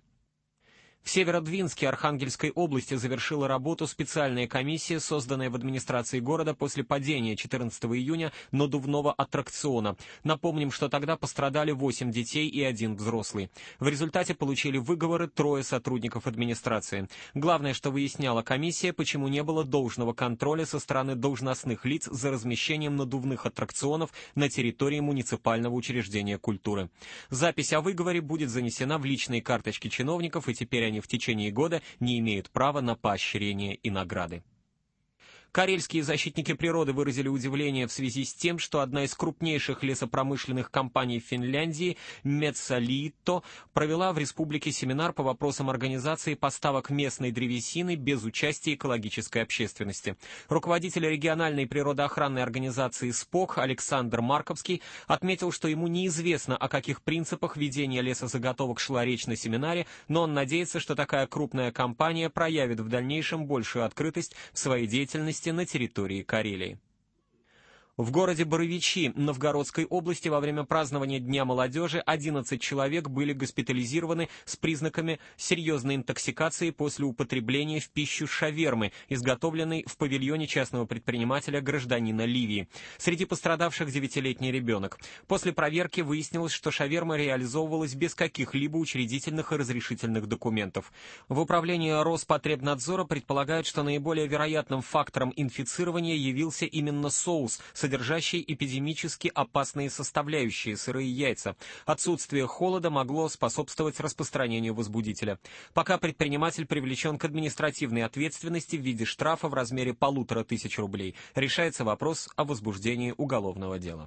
Speaker 15: В Северодвинске Архангельской области завершила работу специальная комиссия, созданная в администрации города после падения четырнадцатого июня надувного аттракциона. Напомним, что тогда пострадали восемь детей и один взрослый. В результате получили выговоры трое сотрудников администрации. Главное, что выясняла комиссия, почему не было должного контроля со стороны должностных лиц за размещением надувных аттракционов на территории муниципального учреждения культуры. Запись о выговоре будет занесена в личные карточки чиновников, и теперь они в течение года не имеют права на поощрение и награды. Карельские защитники природы выразили удивление в связи с тем, что одна из крупнейших лесопромышленных компаний Финляндии, Metsäliitto, провела в республике семинар по вопросам организации поставок местной древесины без участия экологической общественности. Руководитель региональной природоохранной организации СПОК Александр Марковский отметил, что ему неизвестно, о каких принципах ведения лесозаготовок шла речь на семинаре, но он надеется, что такая крупная компания проявит в дальнейшем большую открытость в своей деятельности на территории Карелии. В городе Боровичи Новгородской области во время празднования Дня молодежи одиннадцать человек были госпитализированы с признаками серьезной интоксикации после употребления в пищу шавермы, изготовленной в павильоне частного предпринимателя гражданина Ливии. Среди пострадавших девятилетний ребенок. После проверки выяснилось, что шаверма реализовывалась без каких-либо учредительных и разрешительных документов. В управлении Роспотребнадзора предполагают, что наиболее вероятным фактором инфицирования явился именно соус, содержащий эпидемически опасные составляющие сырые яйца. Отсутствие холода могло способствовать распространению возбудителя. Пока предприниматель привлечен к административной ответственности в виде штрафа в размере полутора тысяч рублей. Решается вопрос о возбуждении уголовного дела.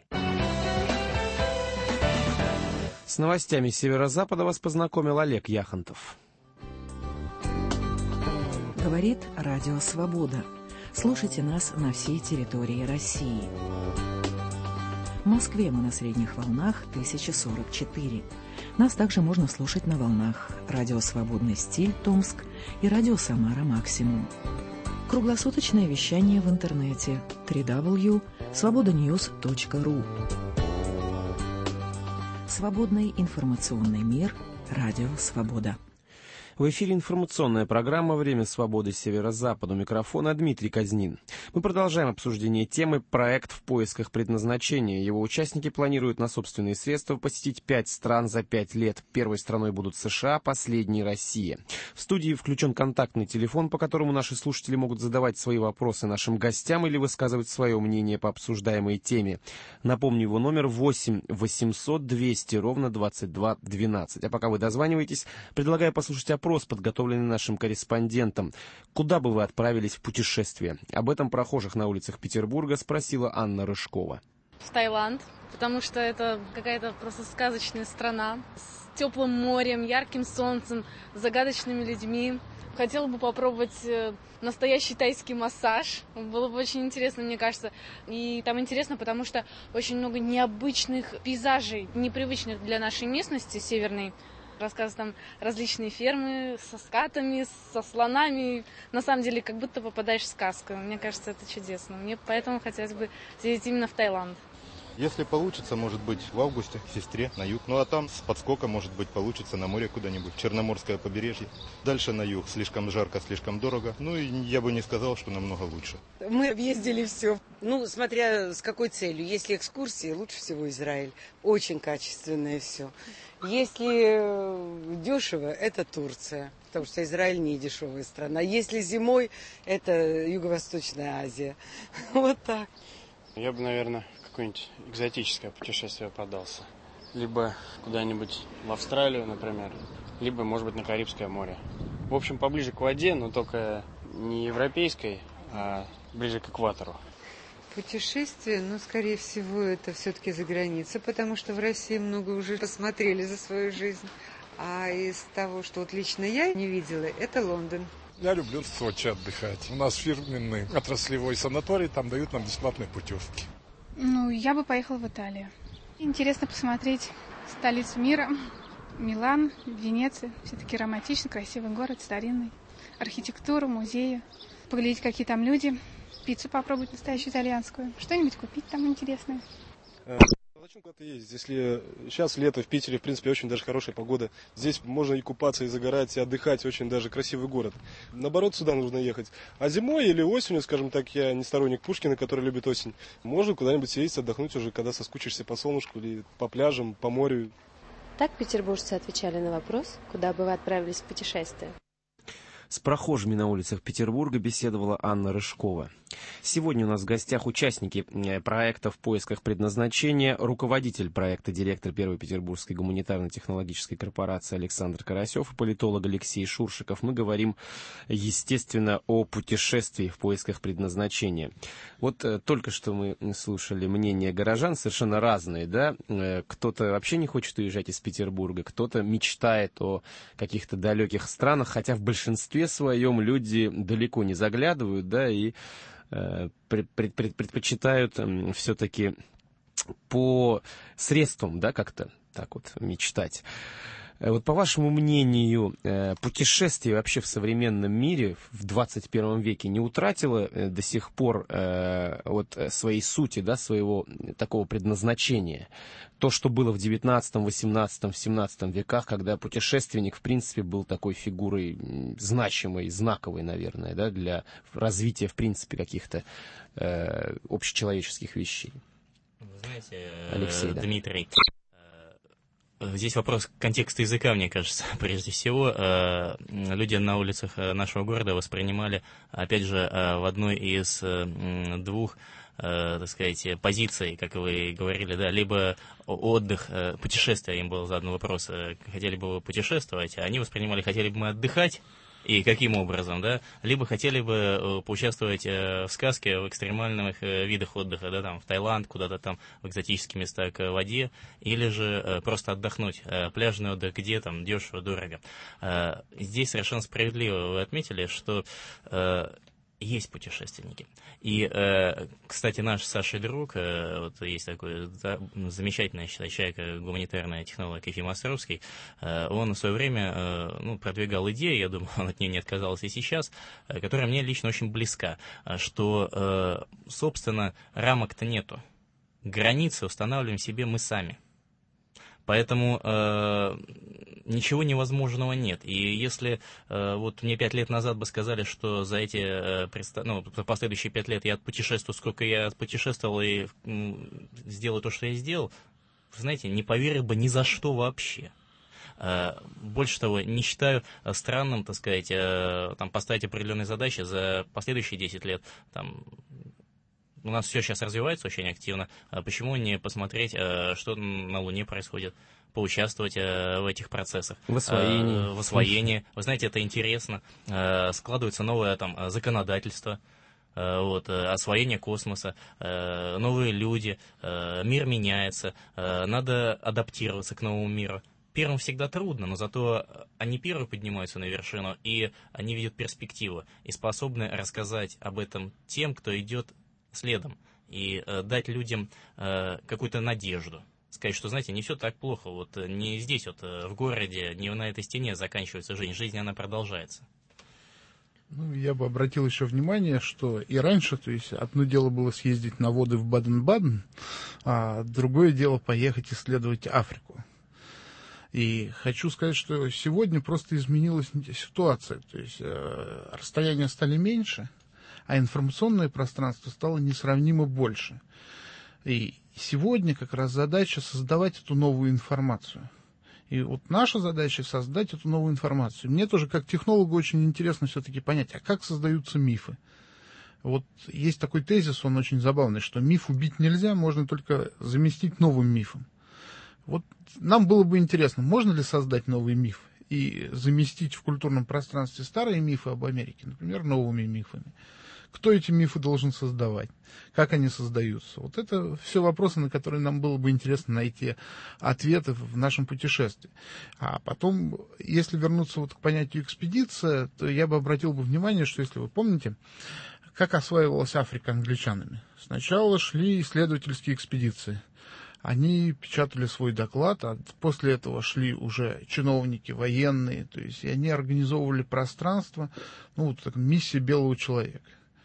Speaker 1: С новостями Северо-Запада вас познакомил Олег Яхонтов.
Speaker 16: Говорит Радио Свобода. Слушайте нас на всей территории России. В Москве мы на средних волнах тысяча сорок четыре. Нас также можно слушать на волнах Радио Свободный стиль Томск и Радио Самара Максимум. Круглосуточное вещание в интернете дабл ю дабл ю дабл ю точка свобода ньюс точка ру. Свободный информационный мир. Радио Свобода.
Speaker 1: В эфире информационная программа «Время свободы Северо-Запада». У микрофона Дмитрий Казнин. Мы продолжаем обсуждение темы «Проект в поисках предназначения». Его участники планируют на собственные средства посетить пять стран за пять лет. Первой страной будут США, последней Россия. В студии включен контактный телефон, по которому наши слушатели могут задавать свои вопросы нашим гостям или высказывать свое мнение по обсуждаемой теме. Напомню, его номер восемь восемьсот двести ровно двадцать два двенадцать. А пока вы дозваниваетесь, предлагаю послушать опрос, подготовленный нашим корреспондентом. Куда бы вы отправились в путешествие? Об этом прохожих на улицах Петербурга спросила Анна Рыжкова.
Speaker 17: В Таиланд, потому что это какая-то просто сказочная страна с теплым морем, ярким солнцем, загадочными людьми. Хотела бы попробовать настоящий тайский массаж. Было бы очень интересно, мне кажется. И там интересно, потому что очень много необычных пейзажей, непривычных для нашей местности северной. Рассказывают там различные фермы со скатами, со слонами. На самом деле, как будто попадаешь в сказку. Мне кажется, это чудесно. Мне поэтому хотелось бы съездить именно в Таиланд.
Speaker 18: Если получится, может быть, в августе к сестре на юг. Ну а там с подскока, может быть, получится на море куда-нибудь. Черноморское побережье. Дальше на юг. Слишком жарко, слишком дорого. Ну и я бы не сказал, что намного лучше.
Speaker 19: Мы объездили все. Ну, смотря с какой целью. Если экскурсии, лучше всего Израиль. Очень качественное все. Если дешево, это Турция. Потому что Израиль не дешевая страна. Если зимой, это Юго-Восточная Азия. Вот так.
Speaker 20: Я бы, наверное, какое-нибудь экзотическое путешествие подался. Либо куда-нибудь в Австралию, например, либо, может быть, на Карибское море. В общем, поближе к воде, но только не европейской, а ближе к экватору.
Speaker 21: Путешествие, ну, скорее всего, это все-таки за границей, потому что в России много уже посмотрели за свою жизнь. А из того, что вот лично я не видела, это Лондон.
Speaker 22: Я люблю в Сочи отдыхать. У нас фирменный отраслевой санаторий, там дают нам бесплатные путевки.
Speaker 23: Ну, я бы поехала в Италию. Интересно посмотреть столицу мира. Милан, Венеция. Все-таки романтичный, красивый город, старинный. Архитектуру, музеи. Поглядеть, какие там люди. Пиццу попробовать настоящую итальянскую. Что-нибудь купить там интересное.
Speaker 24: Зачем куда-то ездить? Если сейчас лето в Питере, в принципе, очень даже хорошая погода. Здесь можно и купаться, и загорать, и отдыхать. Очень даже красивый город. Наоборот, сюда нужно ехать. А зимой или осенью, скажем так, я не сторонник Пушкина, который любит осень, можно куда-нибудь съездить, отдохнуть уже, когда соскучишься по солнышку или по пляжам, по морю.
Speaker 25: Так петербуржцы отвечали на вопрос, куда бы вы отправились в путешествие.
Speaker 1: С прохожими на улицах Петербурга беседовала Анна Рыжкова. Сегодня у нас в гостях участники проекта «В поисках предназначения», руководитель проекта, директор Первой Петербургской гуманитарно-технологической корпорации Александр Карасев и политолог Алексей Шуршиков. Мы говорим, естественно, о путешествии в поисках предназначения. Вот э, только что мы слушали мнения горожан, совершенно разные, да? Э, кто-то вообще не хочет уезжать из Петербурга, кто-то мечтает о каких-то далеких странах, хотя в большинстве своем люди далеко не заглядывают, да, и Пред, пред, предпочитают все-таки по средствам, да, как-то так вот мечтать. Вот по вашему мнению, путешествие вообще в современном мире в двадцать первом веке не утратило до сих пор вот своей сути, да, своего такого предназначения? То, что было в девятнадцатом, восемнадцатом, семнадцатом веках, когда путешественник, в принципе, был такой фигурой значимой, знаковой, наверное, да, для развития, в принципе, каких-то э, общечеловеческих вещей.
Speaker 14: Вы знаете,
Speaker 1: Алексей, да.
Speaker 14: Дмитрий, здесь вопрос контекста языка, мне кажется, прежде всего. Люди на улицах нашего города воспринимали, опять же, в одной из двух, так сказать, позиций, как вы говорили, да, либо отдых, путешествие, им был задан вопрос, хотели бы вы путешествовать, они воспринимали, хотели бы мы отдыхать, и каким образом, да, либо хотели бы поучаствовать в сказке, в экстремальных видах отдыха, да, там, в Таиланд, куда-то там, в экзотические места к воде, или же просто отдохнуть, пляжный отдых, где там дешево, дорого. Здесь совершенно справедливо вы отметили, что есть путешественники. И, кстати, наш Саша друг, вот есть такой замечательный, я считаю, человек, гуманитарный технолог Ефим Островский, он в свое время, ну, продвигал идею, я думаю, он от нее не отказался и сейчас, которая мне лично очень близка, что, собственно, рамок-то нету. Границы устанавливаем себе мы сами. Поэтому э, ничего невозможного нет. И если э, вот мне пять лет назад бы сказали, что за эти э, предста... ну, последующие пять лет я отпутешествую, сколько я отпутешествовал и э, сделаю то, что я сделал, вы знаете, не поверил бы ни за что вообще. Э, больше того, не считаю странным, так сказать, э, там, поставить определенные задачи за последующие десять лет, там, у нас все сейчас развивается очень активно. Почему не посмотреть, что на Луне происходит, поучаствовать в этих процессах?
Speaker 1: В освоении.
Speaker 14: В освоении. Вы знаете, это интересно. Складывается новое там законодательство, вот, освоение космоса, новые люди, мир меняется, надо адаптироваться к новому миру. Первым всегда трудно, но зато они первые поднимаются на вершину, и они видят перспективу, и способны рассказать об этом тем, кто идет следом, и э, дать людям э, какую-то надежду. Сказать, что, знаете, не все так плохо, вот не здесь, вот в городе, не на этой стене заканчивается жизнь, жизнь, она продолжается.
Speaker 13: Ну, я бы обратил еще внимание, что и раньше, то есть, одно дело было съездить на воды в Баден-Баден, а другое дело поехать исследовать Африку. И хочу сказать, что сегодня просто изменилась ситуация, то есть, э, расстояния стали меньше, а информационное пространство стало несравнимо больше. И сегодня как раз задача создавать эту новую информацию. И вот наша задача создать эту новую информацию. Мне тоже как технологу очень интересно все-таки понять, а как создаются мифы. Вот есть такой тезис, он очень забавный, что миф убить нельзя, можно только заместить новым мифом. Вот нам было бы интересно, можно ли создать новый миф и заместить в культурном пространстве старые мифы об Америке, например, новыми мифами. Кто эти мифы должен создавать? Как они создаются? Вот это все вопросы, на которые нам было бы интересно найти ответы в нашем путешествии. А потом, если вернуться вот к понятию экспедиция, то я бы обратил бы внимание, что, если вы помните, как осваивалась Африка англичанами. Сначала шли исследовательские экспедиции. Они печатали свой доклад, а после этого шли уже чиновники, военные, то есть и они организовывали пространство, ну, вот так, миссия белого человека.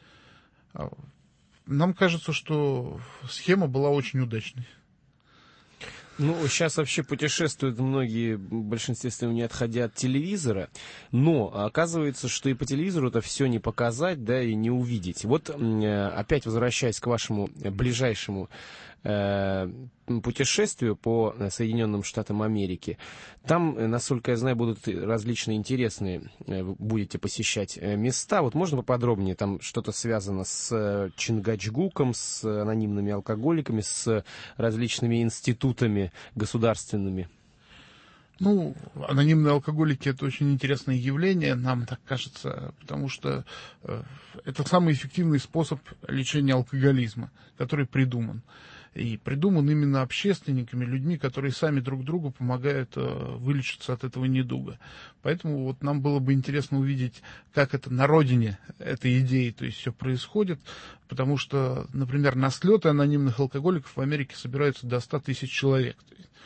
Speaker 13: Нам кажется, что схема была очень удачной.
Speaker 1: Ну, сейчас вообще путешествуют многие, в большинстве своем, не отходя от телевизора, но оказывается, что и по телевизору это все не показать, да, и не увидеть. Вот опять возвращаясь к вашему ближайшему э, путешествию по Соединенным Штатам Америки, там, насколько я знаю, будут различные интересные, будете посещать места. Вот можно поподробнее, там что-то связано с Чингачгуком, с анонимными алкоголиками, с различными институтами государственными?
Speaker 13: Ну, анонимные алкоголики — это очень интересное явление, нам так кажется, потому что э, это самый эффективный способ лечения алкоголизма, который придуман. И придуман именно общественниками, людьми, которые сами друг другу помогают э, вылечиться от этого недуга. Поэтому вот нам было бы интересно увидеть, как это на родине этой идеи, то есть все происходит, потому что, например, на слеты анонимных алкоголиков в Америке собираются до ста тысяч человек.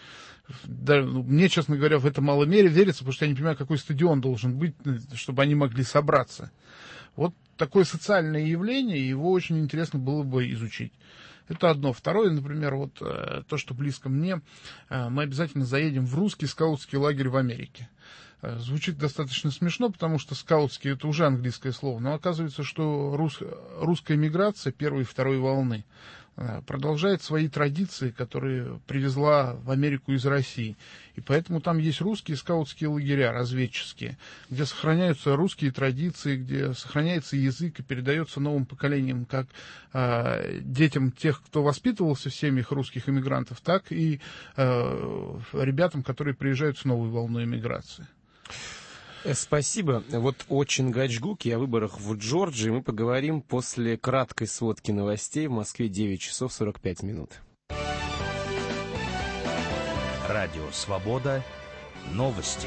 Speaker 3: Да, мне, честно говоря, в это мало мере верится, потому что я не понимаю, какой стадион должен быть, чтобы они могли собраться. Вот такое социальное явление, его очень интересно было бы изучить. Это одно. Второе, например, вот то, что близко мне, мы обязательно заедем в русский скаутский лагерь в Америке. Звучит достаточно смешно, потому что скаутский — это уже английское слово, но оказывается, что рус, русская миграция первой и второй волны продолжает свои традиции, которые привезла в Америку из России. И поэтому там есть русские скаутские лагеря, разведческие, где сохраняются русские традиции, где сохраняется язык и передается новым поколениям, как э, детям тех, кто воспитывался в семьях русских иммигрантов, так и э, ребятам, которые приезжают с новой волной иммиграции.
Speaker 1: Спасибо. Вот о Чингачгуке и о выборах в Джорджии мы поговорим после краткой сводки новостей. В Москве девять часов сорок пять минут.
Speaker 12: Радио «Свобода». Новости.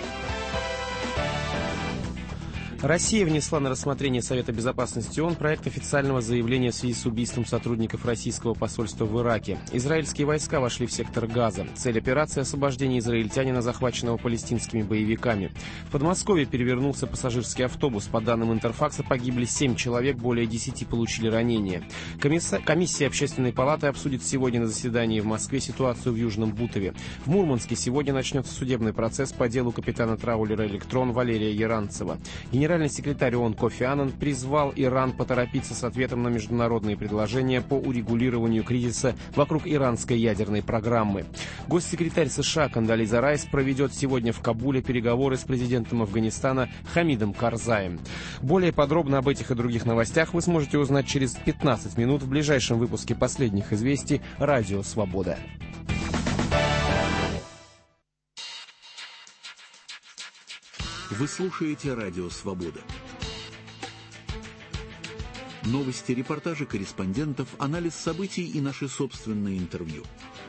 Speaker 1: Россия внесла на рассмотрение Совета Безопасности ООН проект официального заявления в связи с убийством сотрудников российского посольства в Ираке. Израильские войска вошли в сектор Газа. Цель операции — освобождение израильтянина, захваченного палестинскими боевиками. В Подмосковье перевернулся пассажирский автобус. По данным Интерфакса, погибли семь человек, более десяти получили ранения. Комисса... Комиссия Общественной палаты обсудит сегодня на заседании в Москве ситуацию в Южном Бутове. В Мурманске сегодня начнется судебный процесс по делу капитана траулера «Электрон» Валерия Яранцева. Генеральный секретарь ООН Кофи Аннан призвал Иран поторопиться с ответом на международные предложения по урегулированию кризиса вокруг иранской ядерной программы. Госсекретарь США Кондолиза Райс проведет сегодня в Кабуле переговоры с президентом Афганистана Хамидом Карзаем. Более подробно об этих и других новостях вы сможете узнать через пятнадцать минут в ближайшем выпуске последних известий «Радио Свобода».
Speaker 4: Вы слушаете «Радио Свобода». Новости, репортажи корреспондентов, анализ событий и наши собственные интервью.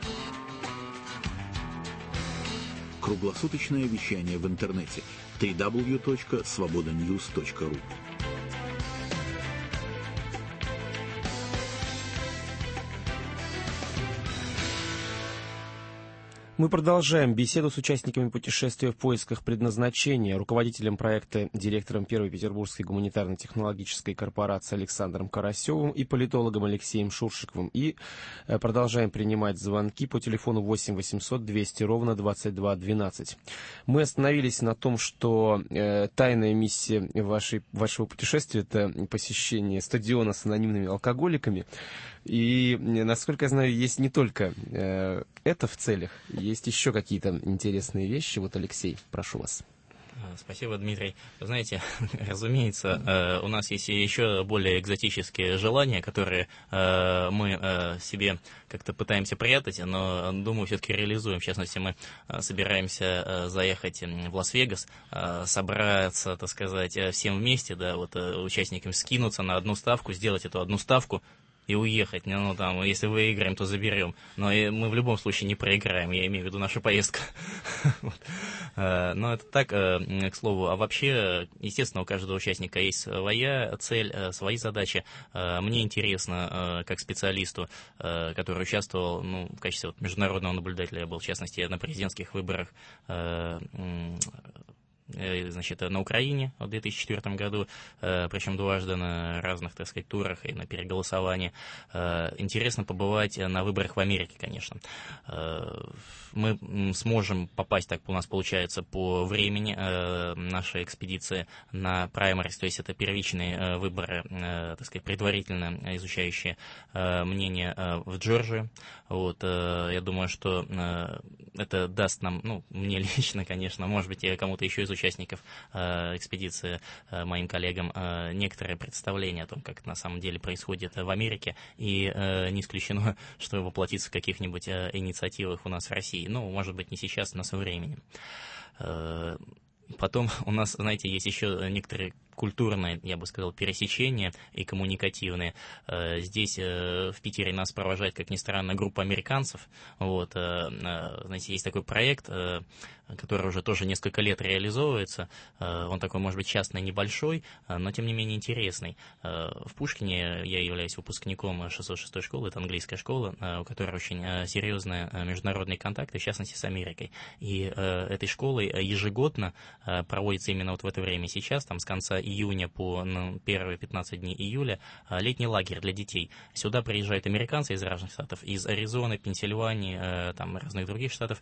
Speaker 4: Круглосуточное вещание в интернете дабл ю дабл ю дабл ю точка свобода ньюс точка ру.
Speaker 1: Мы продолжаем беседу с участниками путешествия в поисках предназначения, руководителем проекта, директором Первой Петербургской гуманитарно-технологической корпорации Александром Карасевым и политологом Алексеем Шуршиковым. И продолжаем принимать звонки по телефону восемь восемьсот двести ровно двадцать два двенадцать. Мы остановились на том, что э, тайная миссия вашей, вашего путешествия — это посещение стадиона с анонимными алкоголиками. И, насколько я знаю, есть не только э, это в целях, есть еще какие-то интересные вещи. Вот, Алексей, прошу вас.
Speaker 14: Спасибо, Дмитрий. Знаете, разумеется, у нас есть еще более экзотические желания, которые мы себе как-то пытаемся прятать, но, думаю, все-таки реализуем. В частности, мы собираемся заехать в Лас-Вегас, собраться, так сказать, всем вместе, да, вот участникам скинуться на одну ставку, сделать эту одну ставку и уехать. Ну, там, если выиграем, то заберем. Но мы в любом случае не проиграем, я имею в виду нашу поездку. Но это так, к слову. А вообще, естественно, у каждого участника есть своя цель, свои задачи. Мне интересно, как специалисту, который участвовал, ну, в качестве вот международного наблюдателя, я был, в частности, на президентских выборах, значит, на Украине в две тысячи четвёртом году, причем дважды на разных, так сказать, турах и на переголосовании. Интересно побывать на выборах в Америке, конечно. Мы сможем попасть, так у нас получается, по времени нашей экспедиции на праймерис, то есть это первичные выборы, так сказать, предварительно изучающие мнение в Джорджии. Вот, я думаю, что это даст нам, ну, мне лично, конечно, может быть, и кому-то еще из участников экспедиции, моим коллегам, некоторое представление о том, как это на самом деле происходит в Америке, и не исключено, что воплотится в каких-нибудь инициативах у нас в России. Ну, может быть, не сейчас, но со временем. Потом у нас, знаете, есть еще некоторые культурные, я бы сказал, пересечения и коммуникативные. Здесь в Питере нас провожает, как ни странно, группа американцев. Вот, знаете, есть такой проект, который уже тоже несколько лет реализовывается. Он такой, может быть, частный, небольшой, но, тем не менее, интересный. В Пушкине я являюсь выпускником шестьсот шестой школы, это английская школа, у которой очень серьезные международные контакты, в частности, с Америкой. И этой школой ежегодно проводится именно вот в это время сейчас, там с конца июня по ну, первые пятнадцать дней июля, летний лагерь для детей. Сюда приезжают американцы из разных штатов, из Аризоны, Пенсильвании, там разных других штатов,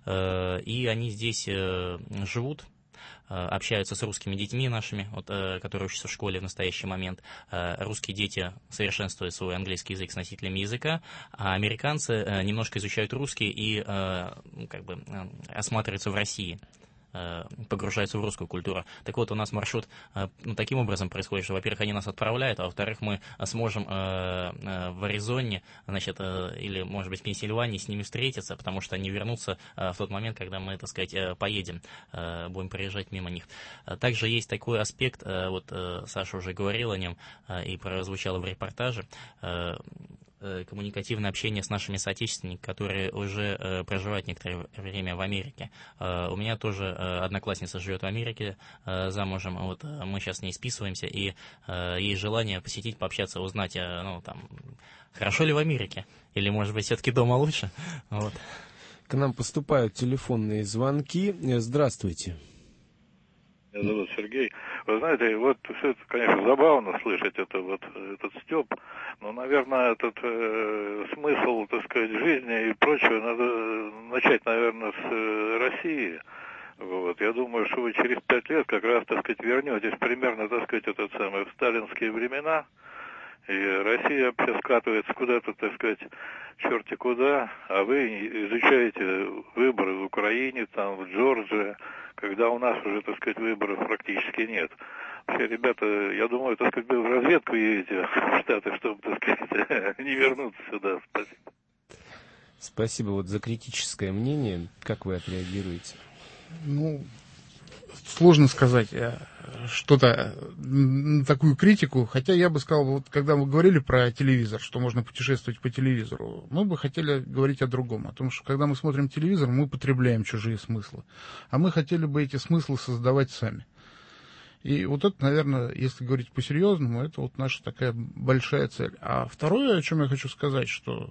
Speaker 14: и они здесь живут, общаются с русскими детьми нашими, вот, которые учатся в школе в настоящий момент. Русские дети совершенствуют свой английский язык с носителями языка, а американцы немножко изучают русский и как бы осматриваются в России, погружаются в русскую культуру. Так вот, у нас маршрут ну, таким образом происходит, что, во-первых, они нас отправляют, а во-вторых, мы сможем в Аризоне, значит, или, может быть, в Пенсильвании с ними встретиться, потому что они вернутся в тот момент, когда мы, так сказать, поедем, будем проезжать мимо них. Также есть такой аспект, вот Саша уже говорил о нем и прозвучало в репортаже, коммуникативное общение с нашими соотечественниками, которые уже э, проживают некоторое время в Америке. Э, у меня тоже э, одноклассница живет в Америке, э, замужем, вот э, мы сейчас с ней списываемся, и э, есть желание посетить, пообщаться, узнать, э, ну, там, хорошо ли в Америке, или, может быть, все-таки дома лучше. Вот.
Speaker 1: К нам поступают телефонные звонки. Здравствуйте.
Speaker 5: Меня зовут Сергей. Вы знаете, вот все это, конечно, забавно слышать это, вот, этот стёб, но, наверное, этот э, смысл, так сказать, жизни и прочего надо начать, наверное, с э, России. Вот. Я думаю, что вы через пять лет как раз, так сказать, вернетесь примерно, так сказать, этот самый, в сталинские времена, и Россия вообще скатывается куда-то, так сказать, черти куда, а вы изучаете выборы в Украине, там, в Джорджии, когда у нас уже, так сказать, выборов практически нет. Вообще, ребята, я думаю, так сказать, вы в разведку едете в Штаты, чтобы, так сказать, не вернуться сюда. Спасибо.
Speaker 1: Спасибо вот за критическое мнение. Как вы отреагируете?
Speaker 3: Ну, сложно сказать что-то на такую критику, хотя я бы сказал, вот когда мы говорили про телевизор, что можно путешествовать по телевизору, мы бы хотели говорить о другом, о том, что когда мы смотрим телевизор, мы потребляем чужие смыслы, а мы хотели бы эти смыслы создавать сами. И вот это, наверное, если говорить по-серьезному, это вот наша такая большая цель. А второе, о чем я хочу сказать, что,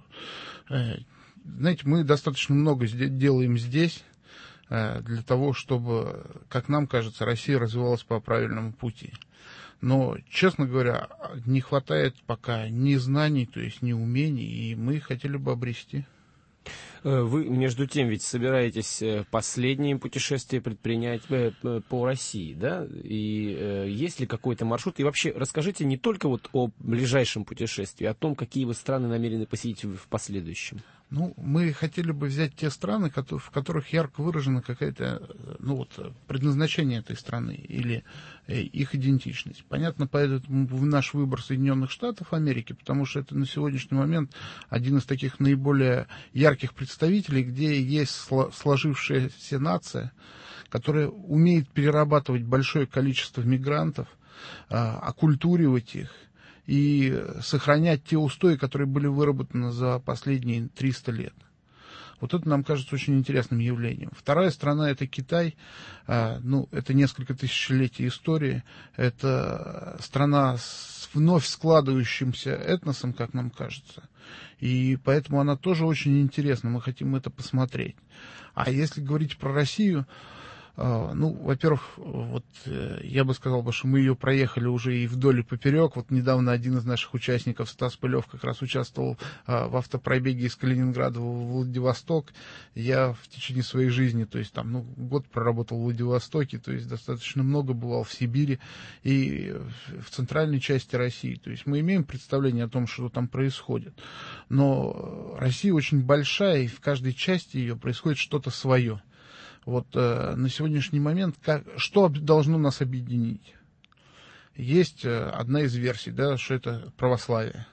Speaker 3: знаете, мы достаточно много делаем здесь, для того, чтобы, как нам кажется, Россия развивалась по правильному пути. Но, честно говоря, не хватает пока ни знаний, то есть ни умений, и мы хотели бы обрести.
Speaker 1: Вы, между тем, ведь собираетесь последнее путешествие предпринять по России, да? И есть ли какой-то маршрут? И вообще, расскажите не только вот о ближайшем путешествии, а о том, какие вы страны намерены посетить в последующем.
Speaker 3: Ну, мы хотели бы взять те страны, в которых ярко выражена какая-то, ну вот, предназначение этой страны или их идентичность. Понятно, поэтому наш выбор Соединенных Штатов Америки, потому что это на сегодняшний момент один из таких наиболее ярких представителей, где есть сложившаяся нация, которая умеет перерабатывать большое количество мигрантов, оккультуривать их, и сохранять те устои, которые были выработаны за последние триста лет. Вот это нам кажется очень интересным явлением. Вторая страна — это Китай. Ну, это несколько тысячелетий истории. Это страна с вновь складывающимся этносом, как нам кажется. И поэтому она тоже очень интересна. Мы хотим это посмотреть. А если говорить про Россию, ну, во-первых, вот я бы сказал, что мы ее проехали уже и вдоль и поперек. Вот недавно один из наших участников, Стас Пылев, как раз участвовал в автопробеге из Калининграда в Владивосток. Я в течение своей жизни, то есть там, ну, год проработал в Владивостоке, то есть достаточно много бывал в Сибири и в центральной части России. То есть мы имеем представление о том, что там происходит. Но Россия очень большая, и в каждой части ее происходит что-то свое. Вот э, на сегодняшний момент как, что должно нас объединить? Есть э, одна из версий, да, что это православие.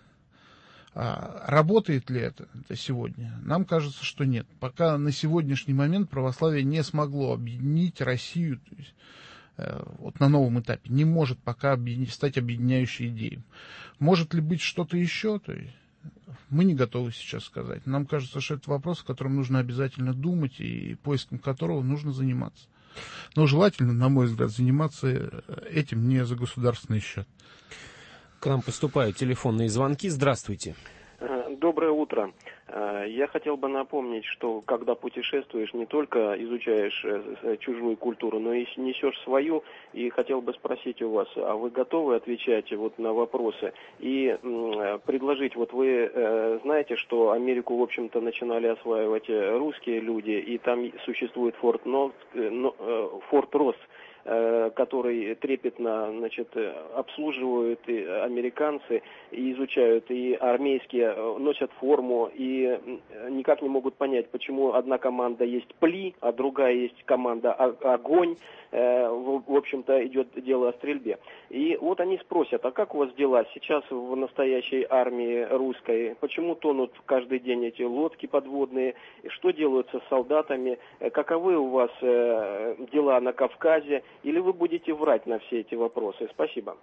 Speaker 3: А работает ли это, это сегодня? Нам кажется, что нет. Пока на сегодняшний момент православие не смогло объединить Россию. То есть, вот на новом этапе, не может пока стать объединяющей идеей. Может ли быть что-то еще? То есть мы не готовы сейчас сказать. Нам кажется, что это вопрос, о котором нужно обязательно думать и поиском которого нужно заниматься. Но желательно, на мой взгляд, заниматься этим не за государственный счет.
Speaker 1: К нам поступают телефонные звонки. Здравствуйте.
Speaker 6: Доброе утро. Я хотел бы напомнить, что когда путешествуешь, не только изучаешь чужую культуру, но и несешь свою. И хотел бы спросить у вас, а вы готовы отвечать вот на вопросы и предложить, вот вы знаете, что Америку, в общем-то, начинали осваивать русские люди, и там существует Форт Норт, Форт Росс, который трепетно, значит, обслуживают и американцы, и изучают, и армейские носят форму, и никак не могут понять, почему одна команда есть Пли, а другая есть команда Огонь. В общем-то, идет дело о стрельбе. И вот они спросят, а как у вас дела сейчас в настоящей армии русской? Почему тонут каждый день эти лодки подводные? Что делаются с солдатами? Каковы у вас дела на Кавказе? Или вы будете врать на все эти вопросы? Спасибо.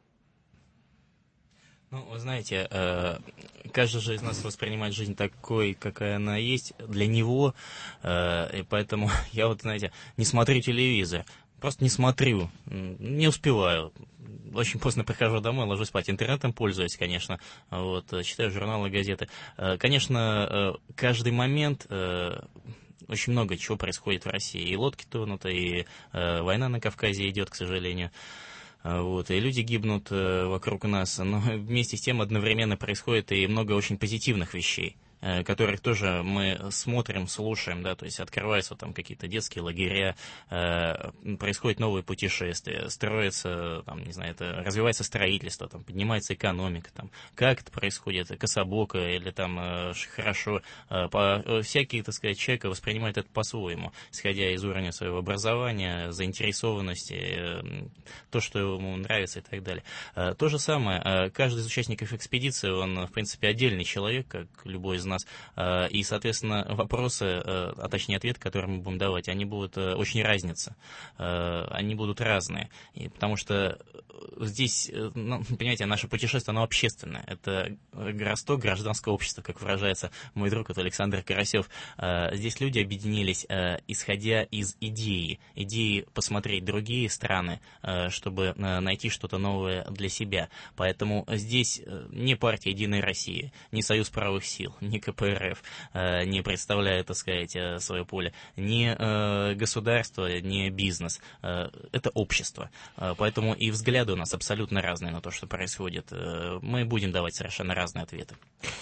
Speaker 14: Ну, вы знаете, каждый же из нас воспринимает жизнь такой, какая она есть, для него, и поэтому я вот, знаете, не смотрю телевизор, просто не смотрю, не успеваю. Очень поздно прихожу домой, ложусь спать. Интернетом пользуюсь, конечно, вот, читаю журналы, газеты. Конечно, каждый момент... Очень много чего происходит в России. И лодки тонут, и э, война на Кавказе идет, к сожалению. Вот, и люди гибнут э, вокруг нас. Но вместе с тем одновременно происходит и много очень позитивных вещей, э, которых тоже мы смотрим, слушаем, да, то есть открываются там какие-то детские лагеря, э, происходят новые путешествия, строится, там, не знаю, это, развивается строительство, там, поднимается экономика, там, как это происходит, кособоко или там э, хорошо, э, по, э, всякий, так сказать, человек воспринимает это по-своему, исходя из уровня своего образования, заинтересованности, э, то, что ему нравится и так далее. Э, то же самое, э, каждый из участников экспедиции, он, в принципе, отдельный человек, как любой из нас, э, и, соответственно, вопросы, э, а точнее ответы, которые мы будем давать, они будут э, очень разниться, э, они будут разные, и, потому что здесь, ну, понимаете, наше путешествие, оно общественное. Это росток гражданского общества, как выражается мой друг, это Александр Карасев. Здесь люди объединились, исходя из идеи. Идеи посмотреть другие страны, чтобы найти что-то новое для себя. Поэтому здесь не партия «Единая Россия», не Союз правых сил, не ка пэ эр эф не представляет, так сказать, свое поле, не государство, не бизнес. Это общество. Поэтому и взгляды у нас абсолютно разные на то, что происходит. Мы будем давать совершенно разные ответы.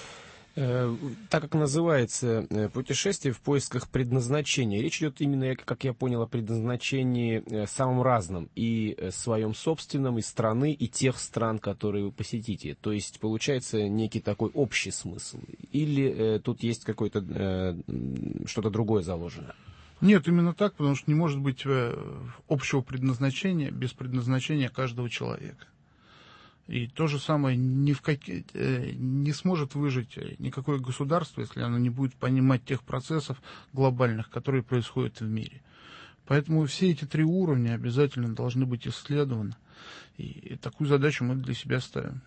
Speaker 1: Так как называется путешествие в поисках предназначения, речь идет именно, как я понял, о предназначении самом разном, и своем собственном, и страны, и тех стран, которые вы посетите. То есть получается некий такой общий смысл. Или тут есть какое-то что-то другое заложено?
Speaker 3: Нет, именно так, потому что не может быть общего предназначения без предназначения каждого человека. И то же самое ни в как... не сможет выжить никакое государство, если оно не будет понимать тех процессов глобальных, которые происходят в мире. Поэтому все эти три уровня обязательно должны быть исследованы. И такую задачу мы для себя ставим.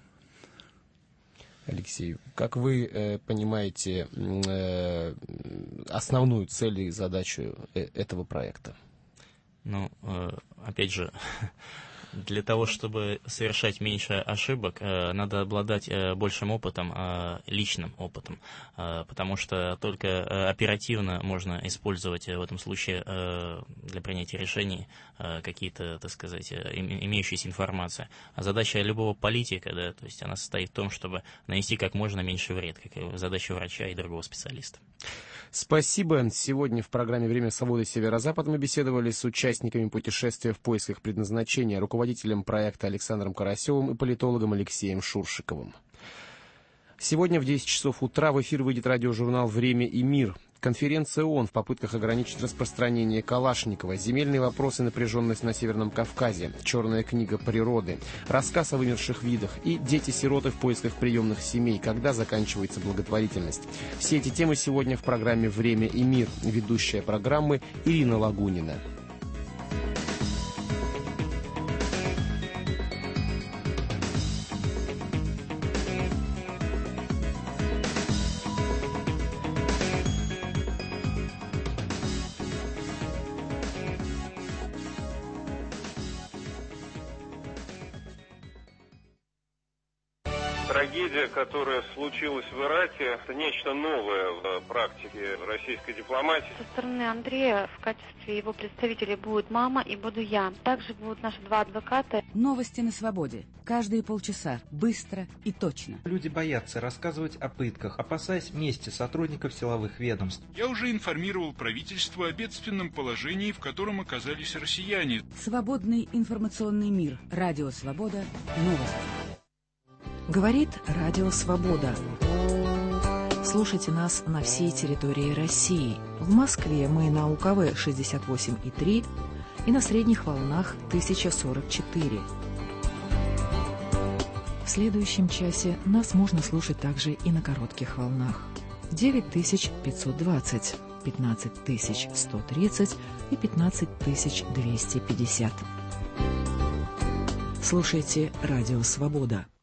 Speaker 1: Алексей, как вы э, понимаете э, основную цель и задачу э, этого проекта?
Speaker 14: Ну, э, опять же, для того, чтобы совершать меньше ошибок, э, надо обладать э, большим опытом, э, личным опытом, э, потому что только э, оперативно можно использовать э, в этом случае э, для принятия решений э, какие-то, так сказать, э, имеющиеся информации. А задача любого политика, да, то есть она состоит в том, чтобы нанести как можно меньше вред, как и задача врача и другого специалиста.
Speaker 1: Спасибо. Сегодня в программе «Время свободы. Северо-Запад» мы беседовали с участниками путешествия в поисках предназначения, руководителем проекта Александром Карасевым и политологом Алексеем Шуршиковым. Сегодня в десять часов утра в эфир выйдет радиожурнал «Время и мир». Конференция ООН в попытках ограничить распространение Калашникова, земельные вопросы, напряженность на Северном Кавказе, черная книга природы, рассказ о вымерших видах и дети-сироты в поисках приемных семей, когда заканчивается благотворительность. Все эти темы сегодня в программе «Время и мир». Ведущая программы Ирина Лагунина.
Speaker 7: Трагедия, которая случилась в Ираке, это нечто новое в практике российской дипломатии.
Speaker 8: Со стороны Андрея в качестве его представителей будет мама и буду я. Также будут наши два адвоката.
Speaker 9: Новости на свободе. Каждые полчаса. Быстро и точно.
Speaker 10: Люди боятся рассказывать о пытках, опасаясь мести сотрудников силовых ведомств.
Speaker 11: Я уже информировал правительство о бедственном положении, в котором оказались россияне.
Speaker 9: Свободный информационный мир. Радио Свобода. Новости.
Speaker 16: Говорит Радио Свобода. Слушайте нас на всей территории России. В Москве мы на У К В шестьдесят восемь и три и на средних волнах тысяча сорок четыре. В следующем часе нас можно слушать также и на коротких волнах. девять тысяч пятьсот двадцать, пятнадцать тысяч сто тридцать и пятнадцать тысяч двести пятьдесят. Слушайте Радио Свобода.